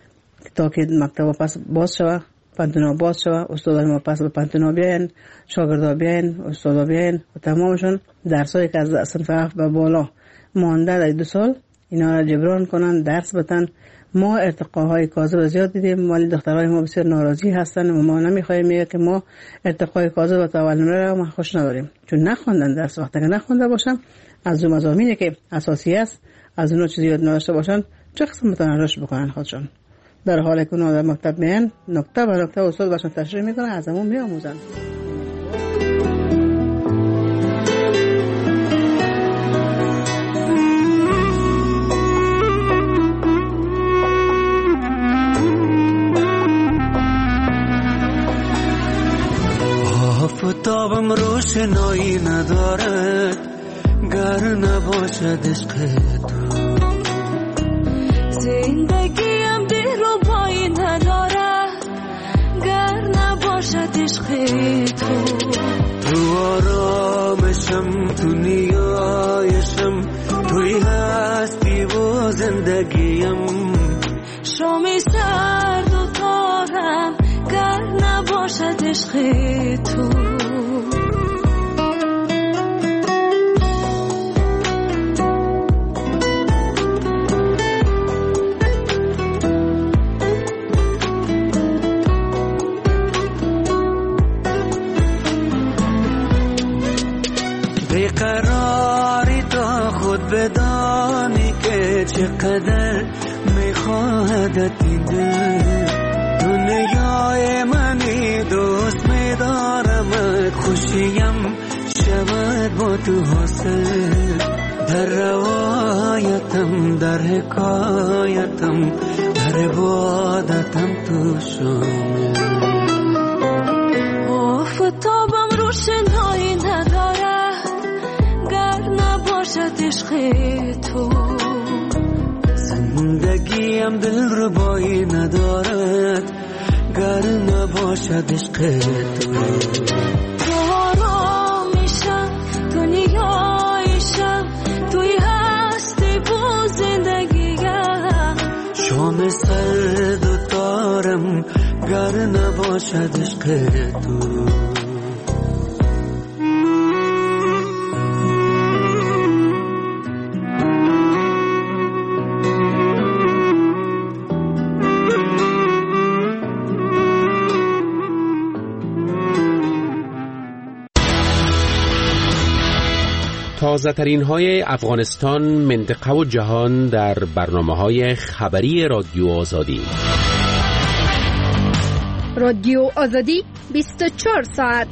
تا که مکتب پس باز شوه، پانتونا باز شوه، استادای ما پس به پانتونا بیاین، شاگردا بیاین، استادا بیاین و تمامشون درسایی که از صنف هفت به بالا مانده در 2 سال اینا را جبران کنن، درس بتن. ما ارتقاهای کاذب زیاد دیدیم ولی دخترای ما بسیار ناراضی هستن و ما نمیخوایم میگه که ما ارتقای کاذب و تولنمره را ما خوش نداریم، چون نخوندن درس. وقتی که نخونده باشن از اون مضامینی که اساسی است از اونها چیزی یاد نداشته باشن چه قسم میتونن رشد بکنن خودشون، در حالی که اونها در مکتب میان نکته به نکته استاد باشن تشریح میکنن، از همون میآموزن.
آفتابم روشنایی ندارد گر نباشد عشق تو،
زندگیم دلربایی ندارد گر نباشد عشق تو.
تو آرامشم، تو نیایشم، توی هستی و زندگیم،
شامی سرد و تارم گر نباشد عشق تو.
بیقراری تا خود بدانی که چقدر میخواهدت این دل، دنیای منی دوست میدارمت، خوشیم شود با تو حاصل، در روایتم، در حکایتم، در عبادتم تو شامل.
آفتابم روشنایی ندارد گر نباشد عشق تو،
زندگیم دلربایی ندارد گر نباشد عشق تو.
تو آرامیشم، تو نیایشم،
شام سرد و تارم گر نباشد عشق تو.
تازه ترین های افغانستان، منطقه و جهان در برنامه‌های خبری رادیو آزادی.
رادیو آزادی 24 ساعت.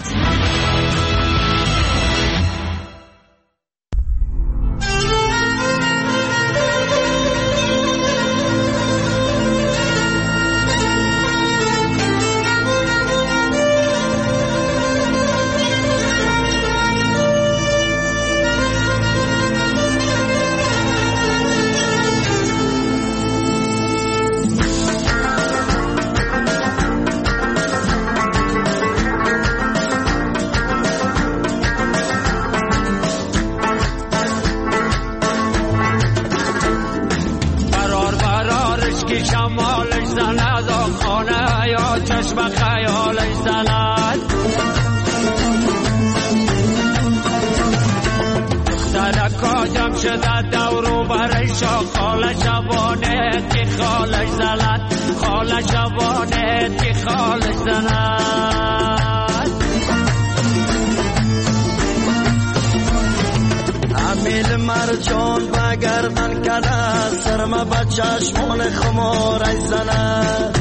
مرجان بگردن کده سرما با چشمان خمارش زند.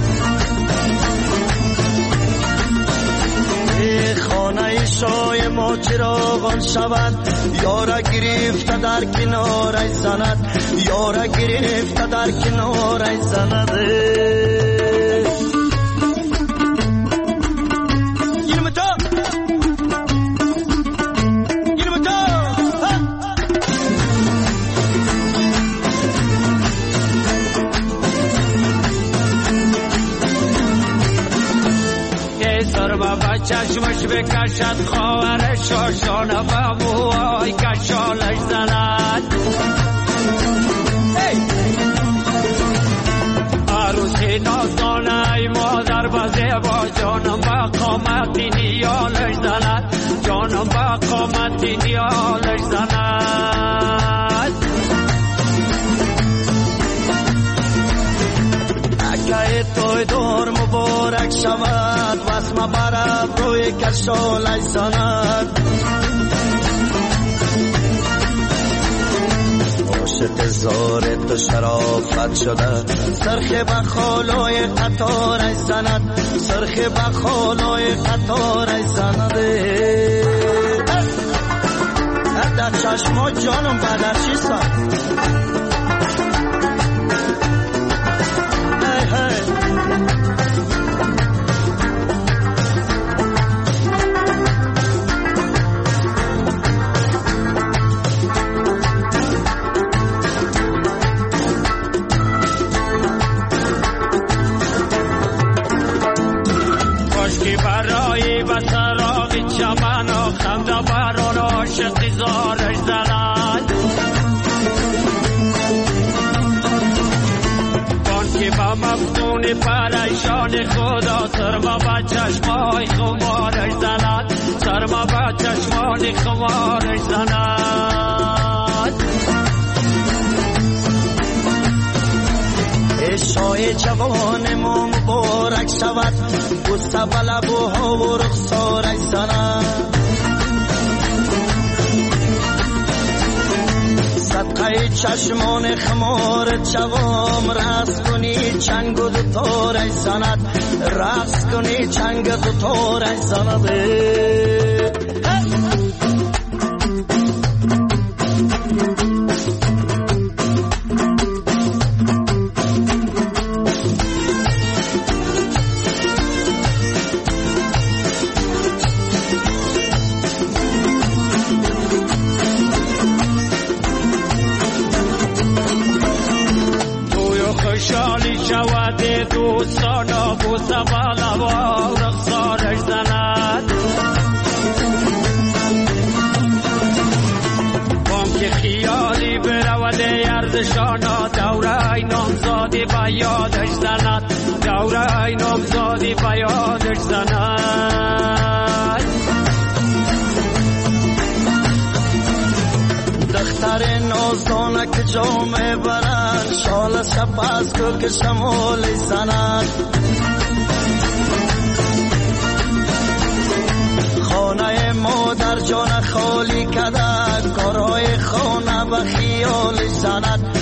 خانه شای ما چراغان شود یارا گرفته در کنارش زند. یارا گرفته در کنارش زند.
چشمش بکشد خواهر شاشانه و موهای کشالش زند. عروسی نازدانه ای مادر بزه با جانم با قامتی نیالش زند. جانم با قامتی نیالش زند.
اگه توی دور مبارک شود واسم برب روی کشالش زند. عاشق زار تو شرافت شده سرخ بخالای قطارش زند. سرخ بخالای قطارش زند. در چشما جانم بدرچی سند.
زارش زند. بان که با مفتون پریشان خدا سرما با چشمای خمارش زند. سرما با چشمان خمارش زند.
شای جوان ما مبارک شود بوسه به لبوها و رخسارش زند. صدقه چشمان خمار جوام رقص کنی چنگ و دوتارش زند. رقص کنی چنگ و دوتارش زند.
خوشحالی شود دوستان و بوسه بالا و رخسارش زند. بام که خیالی برود ازشانا دوره نامزادی به یادش زند دوره نامزادی به یادش زند
دختر نازدانه که جامه برند شال شپز کو که شمالی زند خانه مادر جان خالی کده کارهای خانه به خیال زند